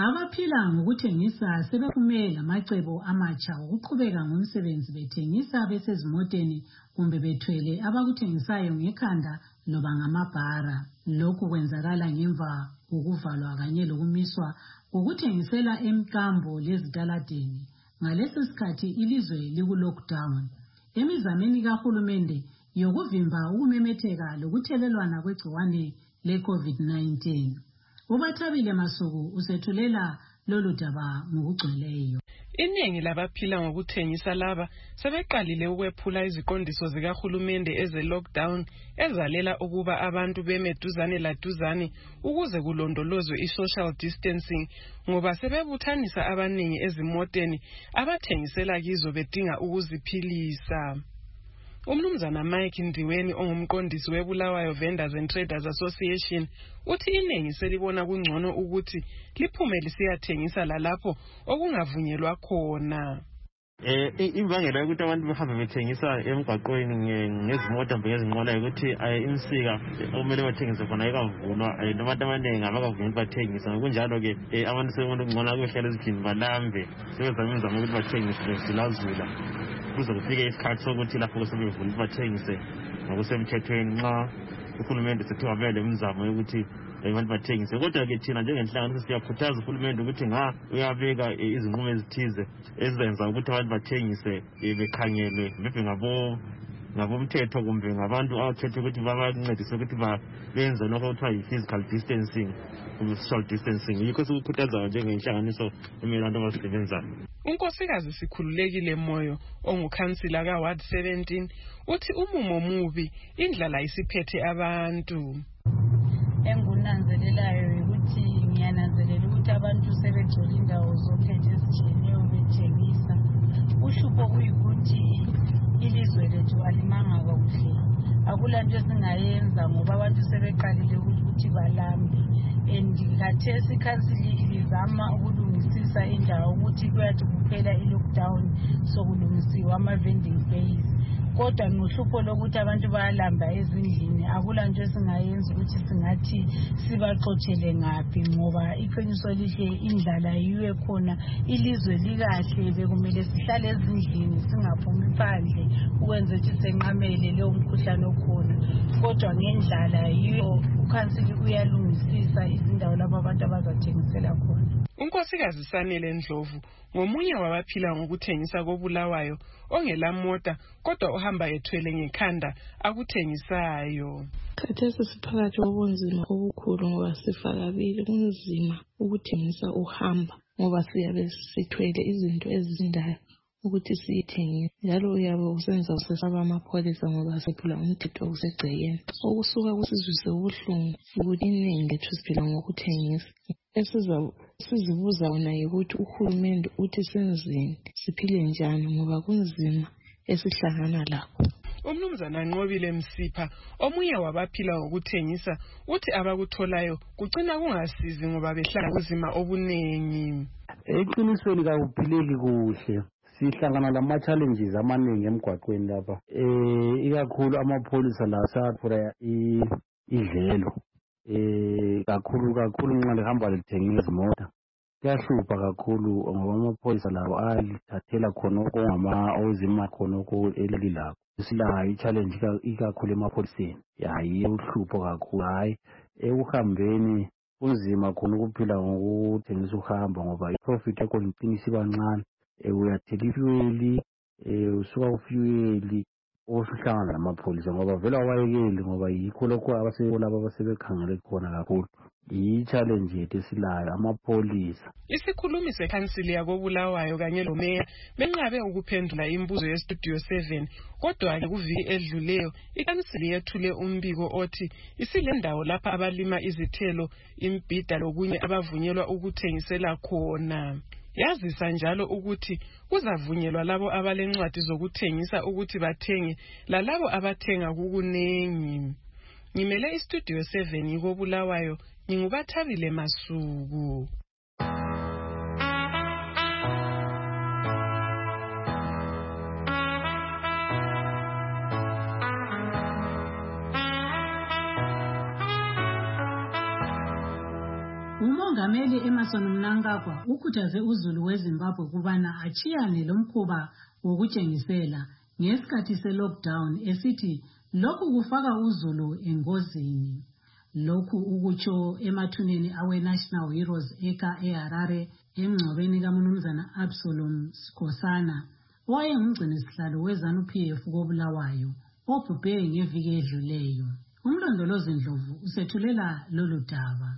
Abaphila ngokuthengisa sebephume lamacebo amatsha okuqhubeka ngomsebenzi bethengisa besezimoteni kumbe bethwele abakuthengisayo ngekhanda loba ngamabhara. Lokhu kwenzakala ngemva kokuvalwa kanye lokumiswa ukuthengisela emkambo lezitaladeni. Ngalesi sikhathi ilizwe liku-lockdown. Emizameni kahulumende yokuvimba ukumemetheka lokuthelelwana kwegciwane le-COVID-19. Ubathabile Masuku usethulela lolu daba ngokugcweleyo. Iningi labaphila ngokuthengisa laba sebeqalile ukwephula iziqondiso zikahulumende eze-lockdown ezalela ukuba abantu beme duzane laduzane ukuze kulondolozwe i-social distancing ngoba sebebuthanisa abaningi ezimoteni abathengisela kizo bedinga ukuziphilisa. Umnumzana Mike Ndiweni ongumqondisi weBulawayo Vendors and Traders Association uthi iningi selibona kungcono ukuthi liphume lisiyathengisa lalapho okungavunyelwa khona. Imbangela yokuthi abantu bahambe bethengisa emgwaqweni ngezimota ngezinqola ukuthi imsika okumele bathengise khona ayikavunwa abantu abaningi abakavunyelwa bathengisa. Ngokunjalo-ke abantu sebebona kungcono ukuhlala ezindlini balambe sebezama imizamo ukuthi bathengise besilazula kuze kufike isikhathi sokuthi lapho sebevula bathengise ngokusemthethweni nxa uhulumende sethe wabela imizamo yokuthi abantu bathengise. Kodwa-ke thina njengenhlangano siyakhuthaza uhulumende ukuthi uyabeka izinqumo ezithize ezenza ukuthi abantu bathengise bekhangelwe mbe ngabomthetho kumbe ngabantu abakhethe ukuthi babancedise ukuthi benze lokho okuthiwa yi-physical distancing kumbe social distancing. Yikho sikukhuthazayo njengenhlanganiso emele abantu abasebenzayo. Unkosikazi Sikhululekile Moyo ongukhansila ka-Ward 17 uthi umumo mubi indlala isiphethe abantu. Engunanzelelayo ukuthi ngiyananzelela ukuthi abantu sebegcwele indawo zonke ezitshiyeneyo bethengisa. Uhlupho kuyikuthi ilizwe lethu alimanga kakuhle. Akulanto esingayenza ngoba abantu sebeqalile ukuthi balambe. Khathesi ikhansili lizama ukulungisisa indawo ukuthi kuyathi kuphela i-lockdown sokulungisiwa ama-vending space. Kodwa nohlupho lokuthi abantu bayalamba ezindlini akulanto esingayenza ukuthi singathi sibaxotshele ngaphi ngoba iqiniso lihle indlala yiwe khona. Ilizwe likahle bekumele sihlale ezindlini singaphumi phandle ukwenza ukuthi senqamele leyo mkhuhlane okhona. Kodwa ngendlala yiyo ukhansili uyalungisisa izindawo lapho abantu abazathengisela khona. Unkosikazi Sanele Ndlovu ngomunye wabaphila ngokuthengisa koBulawayo ongela mota kodwa uhamba ethwele ngekhanda akuthengisayo. Khathesi siphakathi kobunzima obukhulu ngoba sifakabili kunzima ukuthengisa uhamba ngoba siyabe sithwele izinto ezindayo ukuthi siyithengise njalo uyabe usenza usesaba amapholisa ngoba sephula umthetho usegcekeni. Okusuka kusizwise ubuhlungu ukuthi iningi lethu siphila ngokuthengisa. Sizibuza wona ukuthi uhulumende uthi senzeni siphile njani ngoba kunzima esihlangana lakho. Umnumzana Nqobile Msipha omunye wabaphila ngokuthengisa uthi abakutholayo kugcina kungasizi ngoba behlala kuzima obuningi. Eqinisweni kakuphileki kuhle. Sihlangana lama-challenges amaningi emgwaqweni lapha. Ikakhulu amapholisa la saphula idlelo. Kakhulu nxa lihamba lithengisa izimota. Kuyahlupha kakhulu ngoba amapholisa lawo ayalithathela khonokho ozima khonokho elilakho. Silayo i-challenge ikakhulu emapholiseni. Hayi uhlupho kakhulu. Hayi ekuhambeni kunzima khona ukuphila ngokuthengisa uhamba ngoba i-profit yakho liqinisa ibancane. Uyathela ifueli usuka ufueli osuhlangana namapholisa ngoba vele awayekeli ngoba yikho lokho abasebekhangele khona kakhulu. Yi-challenge yethu esilayo amapholisa. Isikhulumi sekhansili yakoBulawayo kanye lomeya benqabe ukuphendula imibuzo yestudio 7 kodwa-ke kuviki edluleyo ikhansili yethule umbiko othi isilendawo lapha abalima izithelo imbhida lokunye abavunyelwa ukuthengisela khona. Yazisa njalo ukuthi kuzavunyelwa labo abalencwadi zokuthengisa ukuthi bathenge lalabo abathenga kukunengi. Ngimele istudio 7 yikoBulawayo ngingubathabile Masuku. umongameli Emerson Mnangagwa ukhuthaze uzulu weZimbabwe kubana achiyane lomkhuba wokutshengisela ngesikhathi se-lockdown esithi lokhu kufaka uzulu engozini. Lokhu ukutsho emathuneni awe-National Heroes Acre eHarare emngcwabeni kaMnumzana Absalom Skhosana owayengumgcinisihlalo weZANU-PF koBulawayo obhubhe ngeviki edluleyo. Umlondolozi Ndlovu usethulela lolu daba.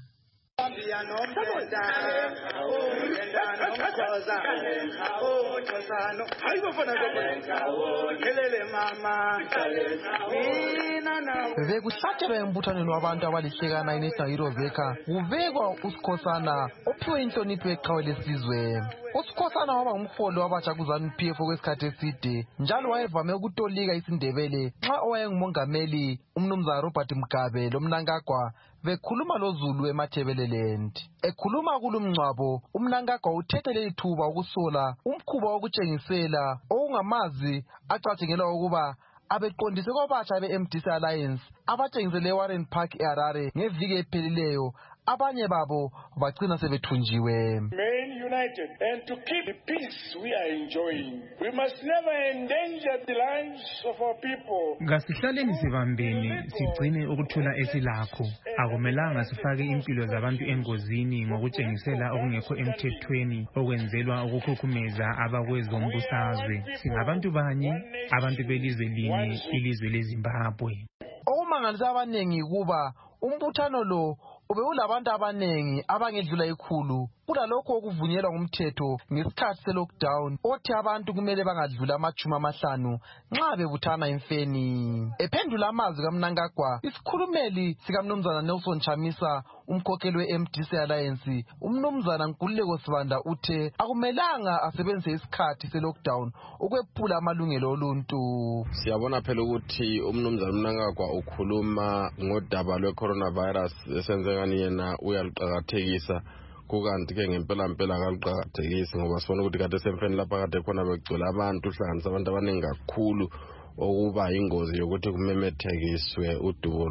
Bekuhlatshelwa embuthaneni wabantu abalihlekana iNational Heroes Acre kubekwa uSkhosana ophiwe inhlonipho yeqhawe lesizwe. uSkhosana waba ngumholi wabatsha kuZANU-PF okwesikhathi eside njalo wayevame ukutolika isiNdebele nxa owayengumongameli uMnumzana Robert Mugabe loMnangagwa bekhuluma loZulu eMathebeleland. Ekhuluma kulumngcwabo uMnangagwa uthethe leli thuba ukusola umkhuba wokutshengisela okungamazi acatshengelwa ukuba abeqondise kwabatsha be-MDC Alliance abatshengisele eWarren Park eHarare ngeviki ephelileyo, abanye babo bagcina sebethunjiwe. Remain united and to keep the peace we are enjoying. We must never endanger the lives of our people. Ngasihlaleni sibambene sigcine ukuthula esilakho. Akumelanga sifake impilo zabantu engozini ngokutshengisela okungekho emthethweni okwenzelwa ukukhukhumeza abakwezombusazwe. Singabantu banye, abantu belizwe linye, ilizwe leZimbabwe. Okumangalisa abanengi kuba umbuthano lo ube ulabantu abanengi abangedlula ikhulu kulalokho okuvunyelwa ngumthetho ngesikhathi se-lockdown othi abantu kumele bangadlula ama50 nxa bebuthana emfeni. Ephendula amazwi kaMnangagwa, isikhulumeli sikaMnumzana Nelson Chamisa, umkhokheli we-MDC Alliance, uMnumzana Nkululeko Sibanda uthe akumelanga asebenzise isikhathi se-lockdown ukwephula amalungelo oluntu. Siyabona phela ukuthi uMnumzana Mnangagwa ukhuluma ngodaba lwe-coronavirus esenzekani yena uyaluqakathekisa kukanti ke ngempela akaluqakathekisi ngoba sifuna ukuthi kade semfeni lapha kade khona begcwele abantu uhlanganisa abantu abaningi kakhulu okuba ingozi yokuthi kumemethekiswe udubo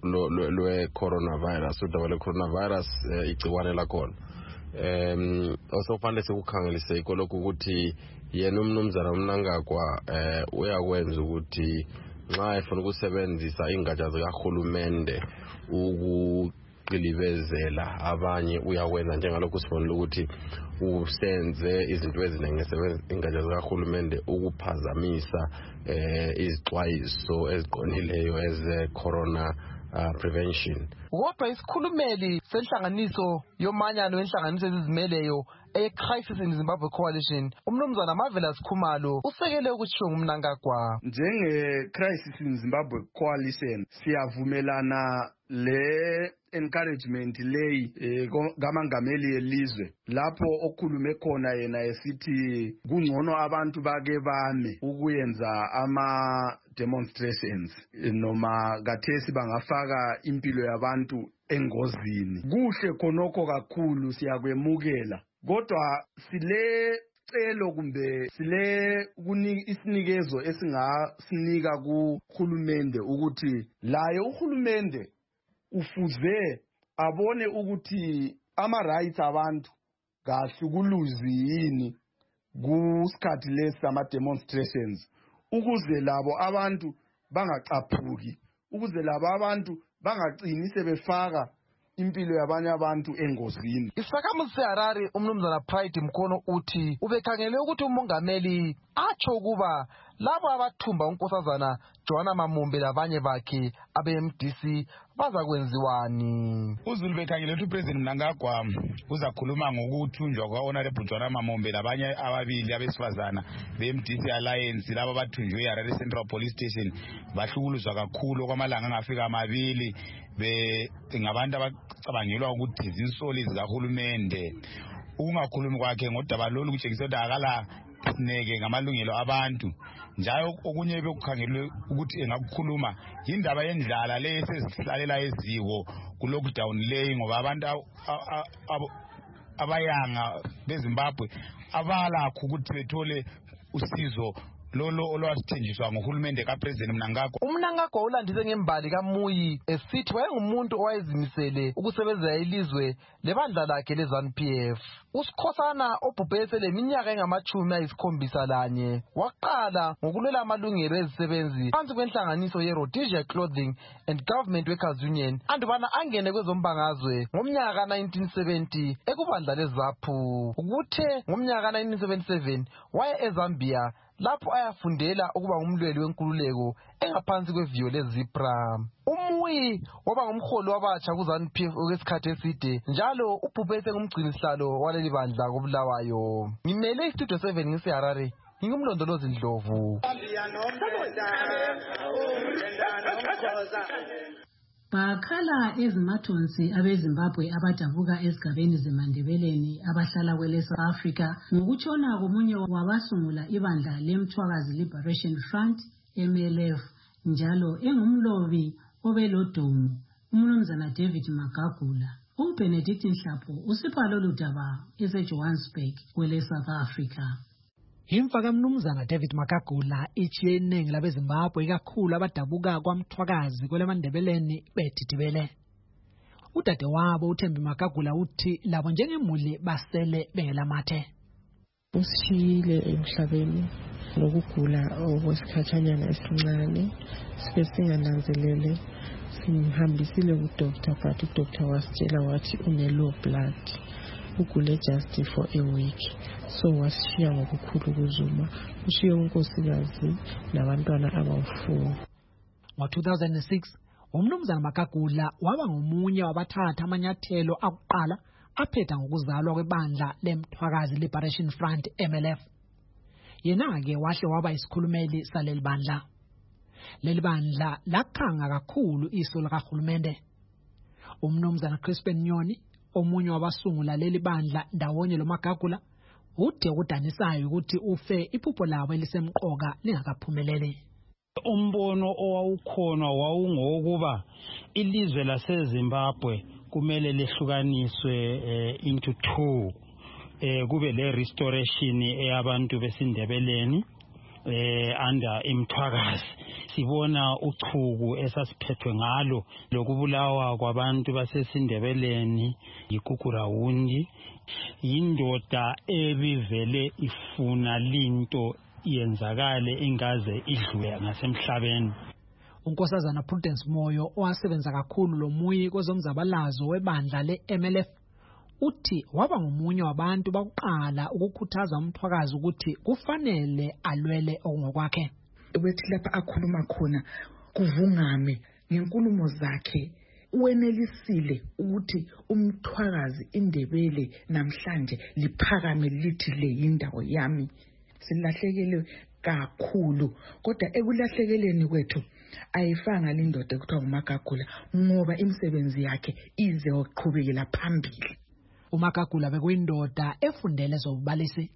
lwe-coronavirus. Udaba lwe-coronavirus igciwane lakhona osofanele sikukhangelise ikolokhu ukuthi yena uMnumzana Mnangagwa uyakwenza ukuthi nxa efuna ukusebenzisa ingatsha zikahulumende qilibezela abanye uyakwenza njengalokho sifuna ukuthi usenze izinto eziningi ingatsha zikahulumende ukuphazamisa izixwayiso eziqonileyo eze-corona prevention. Kodwa isikhulumeli senhlanganiso yomanyano wenhlanganiso ezizimeleyo e-Crisis in Zimbabwe Coalition, uMnumzana Marvelous Khumalo usekele ukutshiwo nguMnangagwa. Njenge-Crisis in Zimbabwe Coalition siyavumelana le encouragement leyi kamangameli elizwe lapho okhulume khona yena esithi kungcono abantu bake bame ukuyenza ama demonstrations noma kathesi bangafaka impilo yabantu engozini. Kuhle khonokho kakhulu siyakwemukela, kodwa sile celo kumbe sile isinikezo esingasinika kuhulumende ukuthi laye uhulumende ufuze abone ukuthi ama-rights abantu kahlukuluzi yini kusikhathi lesi sama-demonstrations ukuze labo abantu bangacaphuki, ukuze labo abantu bangagcini sebefaka impilo yabanye abantu engozini. Isakhamuzi seHarare uMnumzana Pride Mkhono uthi ubekhangele ukuthi umongameli atsho ukuba labo abathumba uNkosazana Joanna Mamumbe labanye bakhe abe-MDC bazakwenziwani. uZulu bekhangele ukuthi uPresident Mnangagwa uzakhuluma ngokuthunjwa kwa-Honorable Joanna Mamumbe labanye ababili abesifazana be-MDC Alliance laba bathunjwe eHarare Central Police Station bahlukuluzwa kakhulu okwamalanga angafika 2 ngabantu abacabangelwa ukuthi zinsoli zikahulumende. Ukungakhulumi kwakhe ngodaba lolu kutshengisa ukuthi akala sineke ngamalungelo abantu, njalo okunye bekukhangelwe ukuthi engakukhuluma indaba yendlala le esesihlalela eziko ku-lockdown leyi ngoba abantu abayanga beZimbabwe abalakho ukuthi bethole usizo lolo olwasithenjiswa nguhulumende kaPresident Mnangagwa. uMnangagwa ulandise ngembali kaMuyi esithi wayengumuntu owayezimisele ukusebenzela ilizwe lebandla lakhe leZANU-PF. uSikhosana obhubhese leminyaka engama-71 waqala ngokulwela amalungelo ezisebenzi phansi kwenhlanganiso ye-Rhodesia Clothing and Government Workers Union andubana angene kwezombangazwe ngomnyaka ka-1970 ekubandla leZAPU. Kuthe ngomnyaka ka-1977 waya eZambia lapho ayafundela ukuba ngumlweli wenkululeko engaphansi kweviyo leZIPRA. uMuyi waba ngumholi wabatsha kuZANU-PF okwesikhathi eside njalo ubhubhese ngumgcinisihlalo waleli bandla koBulawayo. Ngimele iStudio 7 ngiseHarare, ngingumlondolozi Ndlovu. Bakhala ezimathonsi abeZimbabwe abadabuka esigabeni zeMandebeleni abahlala kwele South Africa ngokutshona komunye wabasungula ibandla leMthwakazi Liberation Front MLF njalo engumlobi obelodumo uMnumzana David Magagula. uBenedict Nhlapho usipha lolu daba eseJohannesburg kwele South Africa. Imfa kaMnumzana David Magagula ichiye iningi labeZimbabwe ikakhulu abadabuka kwaMthwakazi kweleMandebeleni bedidibele. Udade wabo uThembi Magagula uthi labo njengemuli basele bengelamathe. Usishiyile emhlabeni lokugula okwesikhatshanyana esincane sibe singananzelele simhambisile kuDoctor but uDoctor wasitshela wathi une-low blood ugule just for a week. So wasishiya ngokukhulu ukuzuma ushiye unkosikazi nabantwana abawu4. Ngo-2006 uMnumzana Magagula waba ngomunye wabathatha amanyathelo akuqala aphetha ngokuzalwa kwebandla leMthwakazi Liberation Front MLF. Yena-ke wahle waba isikhulumeli saleli bandla. Leli bandla lakhanga kakhulu iso likahulumende. uMnumzana Crispin Nyoni omunye wabasungula leli bandla ndawonye loMagagula uthi ukudanisayo ukuthi ufe iphupho labo elisemqoka lingakaphumeleli. Umbono owawukhona wawungokuba ilizwe laseZimbabwe kumele lehlukaniswe into two, kube le restoration eyabantu besindebeleni under iMthwakazi. Sibona uchuku esasiphethwe ngalo lokubulawa kwabantu basesindebeleni yiKukurawundi, indoda ebivele ifuna linto yenzakale ingaze idlule ngasemhlabeni. uNkosazana Prudence Moyo owasebenza kakhulu loMuyi kwezomzabalazo webandla leMLF uthi waba ngomunye wabantu bakuqala ukukhuthaza uMthwakazi ukuthi kufanele alwele okungokwakhe. Wethi lapha akhuluma khona kuvungame ngenkulumo zakhe uwenelisile ukuthi uMthwakazi indebele namhlanje liphakame lithi le indawo yami. Silahlekele kakhulu kodwa ekulahlekeleni kwethu ayifanga lindoda ekuthiwa uMagagula ngoba imisebenzi yakhe ize oqhubekela phambili. uMagagula bekuyindoda efundele zobubalisi.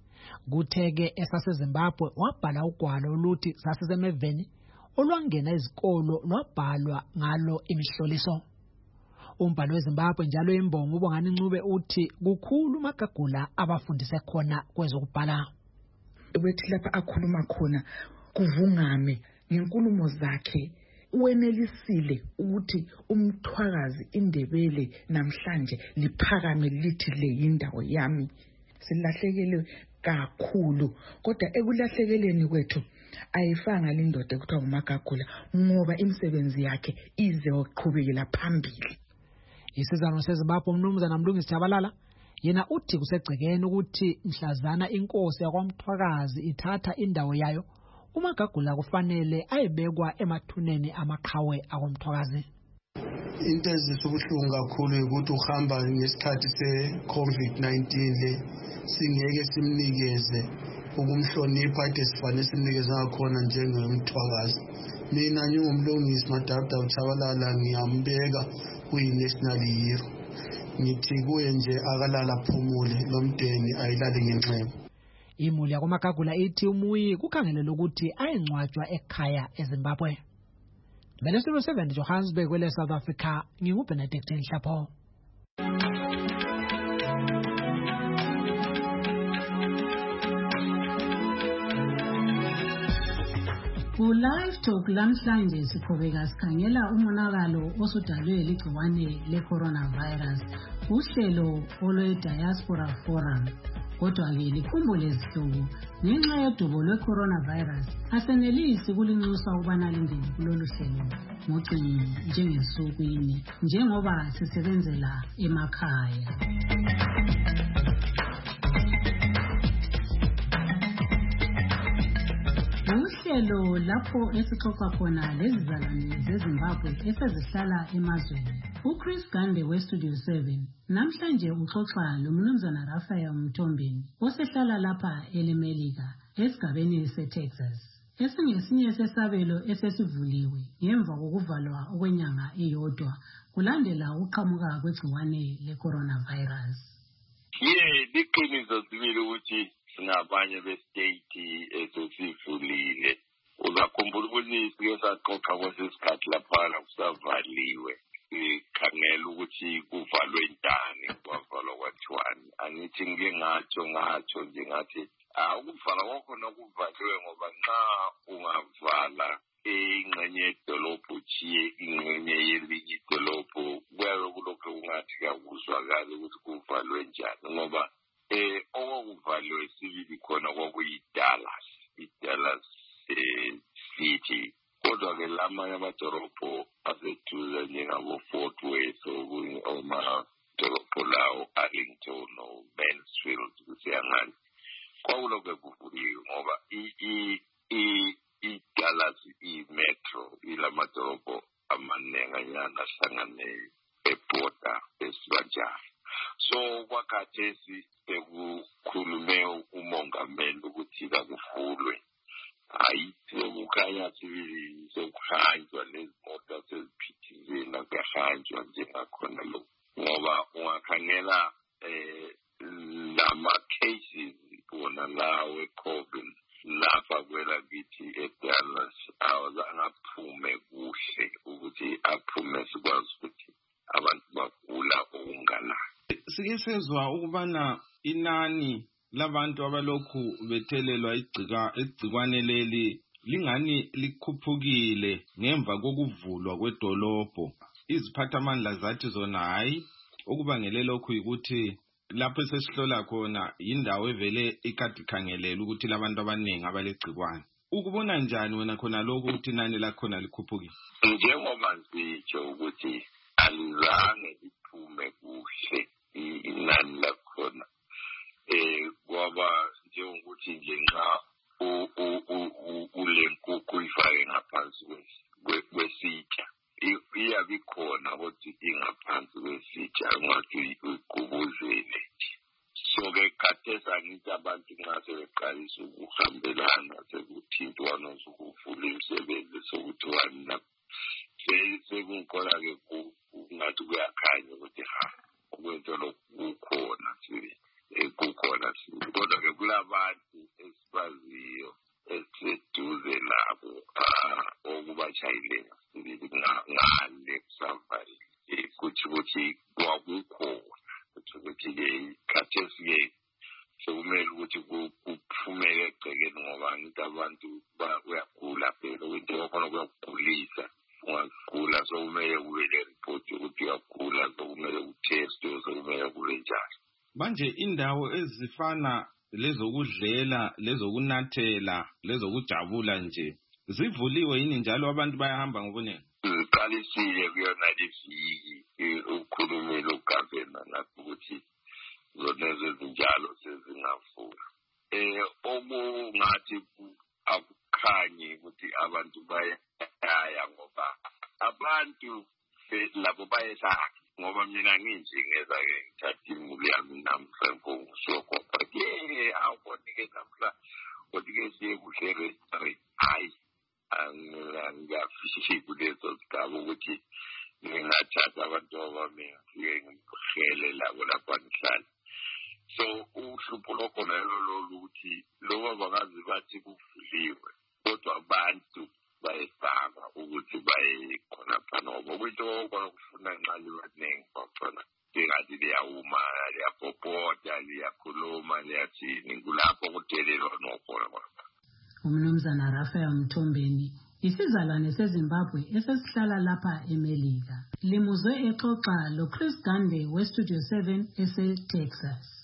Kutheke esaseZimbabwe wabhala ugwalo oluthi sasesemeveni olwangena izikolo lwabhalwa ngalo imihloliso. Umbhalo weZimbabwe njalo imbongo uBongani Ncube uthi kukhulu uMagagula abafundise khona kwezokubhala. Wethi lapha akhuluma khona kuvungame ngenkulumo zakhe uwenelisile ukuthi uMthwakazi indebele namhlanje liphakame lithi le indawo yami. Silahlekele kakhulu kodwa ekulahlekeleni kwethu ayifanga lindoda ekuthiwa uMagagula ngoba imisebenzi yakhe ize oqhubekela phambili. Isizano seZimbabwe uMnumzana Mlungisi Tshabalala yena uthi kusegcekeni ukuthi mhlazana inkosi yakwaMthwakazi ithatha indawo yayo uMagagula kufanele ayebekwa emathuneni amaqhawe akoMthwakazi. Into ezisubuhlungu kakhulu ukuthi uhamba ngesikhathi se-COVID-19 le singeke simnikeze ukumhlonipha ade sifanele simnikeze ngakhona njengeMthwakazi. Mina ngingumlungisi Madabda Tshabalala ngiyambeka kuyi-national hero. Ngithi kuye nje akalala phumule lomdeni ayilali ngenxeba. Imuli yakoMagagula ithi uMuyi kukhangelelwe ukuthi ayengcwatshwa ekhaya eZimbabwe. Bele Studio 7 Johannesburg kwele South Africa nginguBenedict Nhlapho. Ku-Live Talk lamhlanje siqhubeka sikhangela umonakalo osudalwe ligciwane le-coronavirus uhlelo olwe-Diaspora Forum. Kodwa-ke likhumbule zihlobo, ngenxa yodubo lwe-coronavirus asenelisi kulinxusa ukubana lingene kulolu hlelo ngocingo njengensukwini njengoba sisebenzela emakhaya. Uhlelo lapho esixoxa khona lezizalwane zeZimbabwe esezihlala emazweni. uChris Gande weStudio 7 namhlanje uxoxa loMnumzana Raphael Mtombeni osehlala lapha eLemelika esigabeni seTexas. Esingesinye sesabelo esesivuliwe ngemva kokuvalwa okwenyanga eyodwa kulandela uqhamuka kwegciwane le-coronavirus. Liqiniso sibili ukuthi singabanye bestate esesivulile. Uzakhumbula ukuthi sike saxoxa kwesisikhathi laphana kusavaliwe. Sikhangela ukuthi kuvalwe njani, kwavalwa kwathiwani. Angithi ngike ngatsho nje ngathi ukuvala kwakhona kuvaliwe ngoba nxa ungavala ingxenye yedolobho uchiye ingxenye yelinye idolobho kuyabe kulokhu kungathi kuyakuzwakala ukuthi kuvalwe njani ngoba okuvaliwe sibili khona kwakuyi-Dallas city. Kodwa-ke lamanye amadolobho aseduze njengabo-Fort Worth okunye amadolobho lawo Arlington Mansfield kusiyangani kwakulokhu kuvuliwe ngoba i-Dallas i-metro ilamadolobho amanenganyana ahlangane eborder esibanjalo. So kwakhathesi bekukhulume umongameli ukuthi kakuvulwe. Sekukhanya sibili sekuhanjwa lezimoto seziphithizela kuyahanjwa njengakhona lokhu ngoba ungakhangela lama-cases wona lawo e-COVID lapha kwela kithi eDallas awazangaphume kuhle ukuthi aphume sikwazi ukuthi abantu bagula okunganani. Sike sezwa ukubana inani labantu abalokhu bethelelwa igcikwane leli lingani likhuphukile ngemva kokuvulwa kwedolobho. Iziphathamandla zathi zona hayi okubangele lokhu ukuthi lapho sesihlola khona indawo evele ikade ikhangelela ukuthi labantu abaningi abalegcikwane. Ukubona njani wena khona lokhu ukuthi inani lakhona likhuphukile? Njengoba sitsho ukuthi alizange liphume kuhle inani lakhona kwaba njengokuthi nje nxa ule nkukhu uyifake ngaphansi kwesitsha iyabe ikhona kodwa ingaphansi kwesitsha ungathi uyigubuzele. So-ke khathesi angithi abantu nxa sebeqalisa ukuhambelana sekuthintwana sokuvula imisebenzi sokuthiwani sekungikhola-ke kungathi kuyakhanya ukuthi ukwenza lokhu kukhona kodwa-ke kulabantu esibaziyo esiseduze labo okubatshayileyo sibili ngale kusavalile ukuthi kwakukhona ukuthi-ke khathesi-ke sekumele ukuthi kuphumele egcekeni ngoba ngithi abantu uyagula phela into yakhona kuyakugulisa. Ungagula sokumele kube le-report yokuthi uyagula sokumele uthestwe sokumele kube njani. Manje indawo ezifana lezokudlela lezokunathela lezokujabula nje zivuliwe yini njalo abantu bayahamba ngobunengi? Ziqalisile kuyona leviki ukhulumile ugavana ngakho ukuthi zona ezinjalo sezingavula. Okungathi akukhanyi ukuthi abantu bayaya ngoba abantu labo bayesakha ngoba mina nginje ngeza-ke ngithathe imuli yami namhla ngisuka awubona-ke namhla kodwa-ke siye kuhle restaurant hayi angiyafisi kulezo zigaba ukuthi ngingathatha abantu abami ngifike ngimhele labo lapha ngihlala. So uhlupho lokhona lolo ukuthi loba bangazi bathi kuvuliwe kodwa abantu bayesaba ukuthi baye khona phana ngoba kuyinto okona kufuna nxali baningi bakhona njengathi liyawuma liyapopota liyakhuluma liyathini kulapho kudelelwa nokhona. Umnumzana Rafael Mthombeni, isizalwane seZimbabwe esesihlala lapha eMelika. Limuzwe exoxa loChris Gande weStudio 7 eseTexas.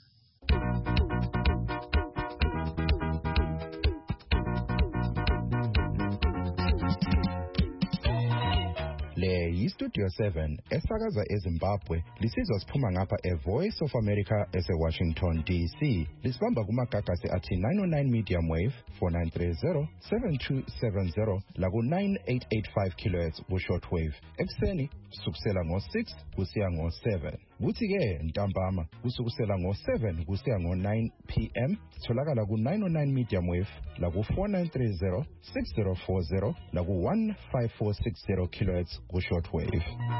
Le yiStudio 7 esakaza eZimbabwe lisizwa siphuma ngapha eVoice of America eseWashington DC. Lisibamba kumagagasi athi 909 medium wave 4930 7270 laku 9885 kHz ku shortwave. Ekseni kusukela ngo6 kusiya ngo7. Kuthi ke ntambama kusukela ngo7 kusiya ngo9 PM sitholakala ku 909 medium wave laku 4930 6040 laku 15460 kHz ku shortwave.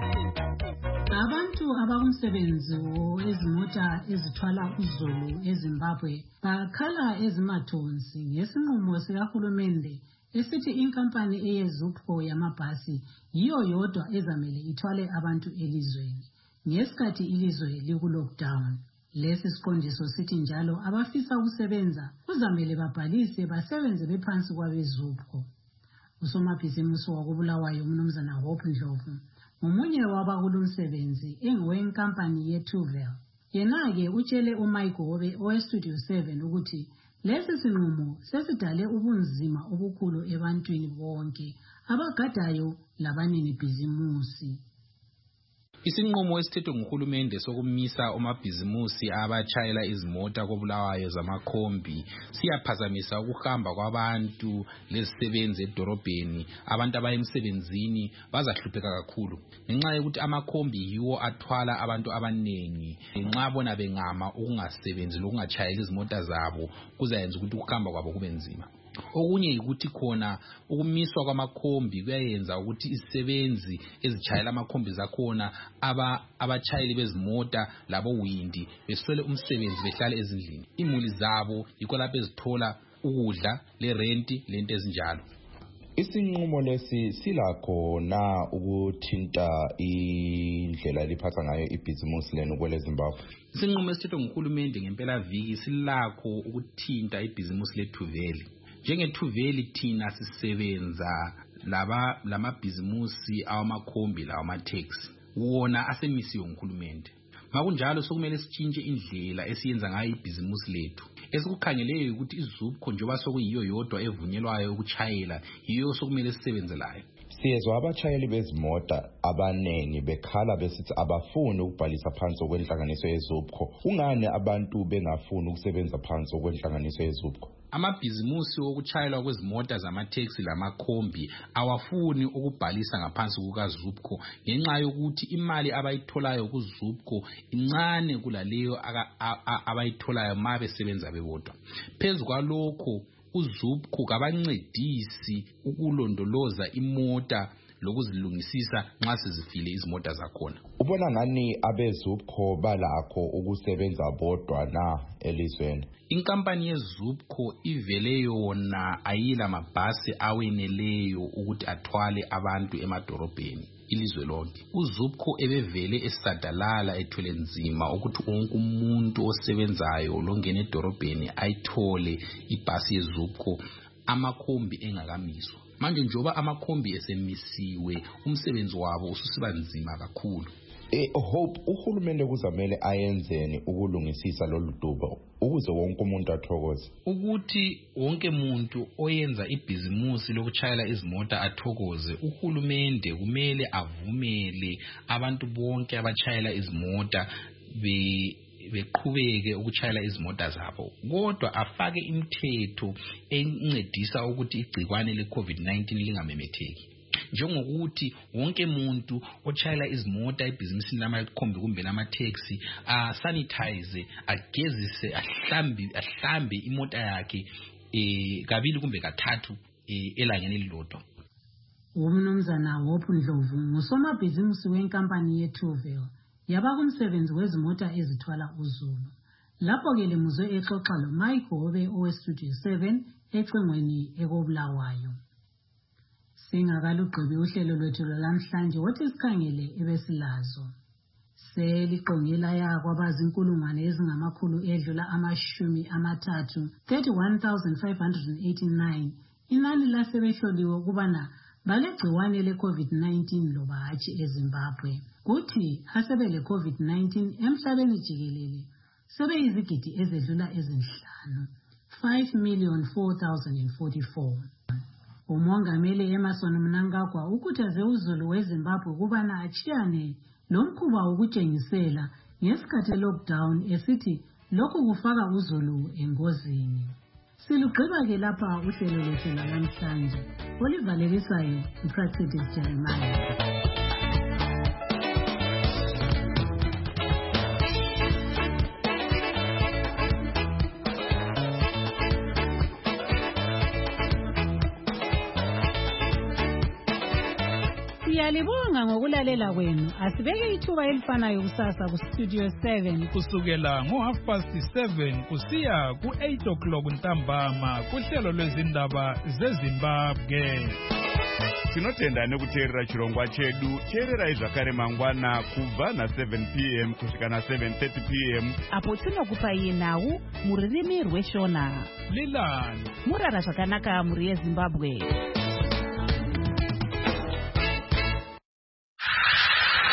Abantu abakumsebenzi wezimota ezithwala uzulu eZimbabwe bakhala ezimathonsi ngesinqumo sikahulumende esithi inkampani eyeZupco yamabhasi yiyo yodwa ezamele ithwale abantu elizweni ngesikhathi ilizwe liku-lockdown. Lesi siqondiso sithi njalo abafisa ukusebenza kuzamele babhalise basebenze bephansi kwabeZupco. Usomabhizimusi wakubulawayo umnumzana Hope Ndlovu umunye wabakulumsebenzi engowenkampani yeTuvel. Yena-ke utshele uMike Hobe oweStudio 7 ukuthi lesi sinqumo sesidale ubunzima obukhulu ebantwini bonke abagadayo labanini bhizimusi. Isinqumo esithethwe nguhulumende sokumisa omabhizimusi abatshayela izimota kobulawayo zamakhombi siyaphazamisa ukuhamba kwabantu lezisebenzi edorobheni. Abantu abaya emsebenzini bazahlupheka kakhulu ngenxa yokuthi amakhombi yiwo athwala abantu abanengi. Nxa bona bengama ukungasebenzi lokungachayeli izimota zabo kuzayenza ukuthi ukuhamba kwabo kube nzima. Okunye yikuthi khona ukumiswa kwamakhombi kuyayenza ukuthi izisebenzi ezitshayela amakhombi zakhona abatshayeli bezimota labo windi beswele umsebenzi behlale ezindlini. Imuli zabo yikho lapho ezithola ukudla le renti lento ezinjalo. Isinqumo lesi silakho na ukuthinta indlela liphatha ngayo ibhizimusi lenu kwele Zimbabwe? Isinqumo esithethwe nguhulumende ngempela viki silakho ukuthinta ibhizimusi leTuvel. NjengeTuvel thina sisebenza lamabhizimusi awamakhombi lawamateksi wona asemisiwe nguhulumende. Makunjalo sokumele sitshintshe indlela esiyenza ngayo ibhizimusi lethu. Esikukhangeleyo ukuthi iZupco njengoba sokuyiyo yodwa evunyelwayo ukutshayela yiyo sokumele sisebenzelayo. Siyezwa abatshayeli bezimota abanengi bekhala besithi abafuni ukubhalisa phansi okwenhlanganiso yeZupco. Ungani abantu bengafuni ukusebenza phansi okwenhlanganiso yeZupco? Amabhizimusi okutshayelwa kwezimota zamateksi lamakhombi awafuni ukubhalisa ngaphansi kukaZupco ngenxa yokuthi imali abayitholayo kuZupco incane kulaleyo abayitholayo ma besebenza bebodwa. Phezu kwalokho uZupco kabancedisi ukulondoloza imota lokuzilungisisa nxa sezifile izimota zakhona. Ubona ngani abeZupco balakho ukusebenza bodwa na elizweni? Inkampani yeZupco ivele yona ayila mabhasi aweneleyo ukuthi athwale abantu emadorobheni ilizwe lonke. uZupco ebevele esadalala ethwele nzima ukuthi wonke umuntu osebenzayo longena edorobheni ayithole ibhasi yeZupco amakhombi engakamiswa. Manje njoba amakhombi esemisiwe umsebenzi wabo ususiba nzima kakhulu. Hope uhulumende kuzamele ayenzeni ukulungisisa lolu dubo ukuze wonke umuntu athokoze? Ukuthi wonke umuntu oyenza ibhizimusi lokutshayela izimota athokoze, uhulumende kumele avumele abantu bonke abatshayela izimota beqhubeke ukutshayela izimota zabo, kodwa afake imithetho encedisa ukuthi igcikwane leCovid-19 lingamemetheki. Njengokuthi wonke umuntu otshayela izimota ebhizimisini lamakhombi kumbe lamateksi sanitize, agezise, ahlambe imota yakhe kabili kumbe kathathu elangeni elilodwa. Umnumzana Hope Ndlovu ngusomabhizimusi wenkampani yeTuvel yabakumsebenzi wezimota ezithwala uzulu. Lapho-ke lemuzwe exoxa loMike Hobe oweStudio 7 ecingweni ekobulawayo. Singakalugqibi uhlelo lwethu lwalamhlanje wothi sikhangele ebesilazo. seliqongela yakwabazinkulungwane ezingamakhulu edlula amashumi 31,589 inani lasebehloliwe ukubana balegciwane le-COVID-19 loba hatshi eZimbabwe. Kuthi asebele COVID-19 emhlabeni jikelele sebeyizigidi ezedlula ezinhlanu 5,004,044. Umongameli Emmerson Mnangagwa ukhuthaze uzulu weZimbabwe ukubana achiyane lomkhuba wokutshengisela ngesikhathi lockdown esithi lokhu kufaka uzulu engozini. Silugqiba-ke lapha uhlelo lwethu lwanamhlanje olivalekisayo uPractice Jeremiah. Siyalibonga ngokulalela kwenu. Asibeke ithuba elifanayo kusasa kuStudio 7 kusukela ngo7:30 kusiya ku8 o'clock ntambama kuhlelo lwezindaba zeZimbabwe. Tinotenda nekuteerera chirongwa chedu. Teererai zvakare mangwana kubva na7 p.m. kusvika na7:30 p.m. apo tinokupai nhau muririmi rweshona. Lilani murara zvakanaka muri yeZimbabwe.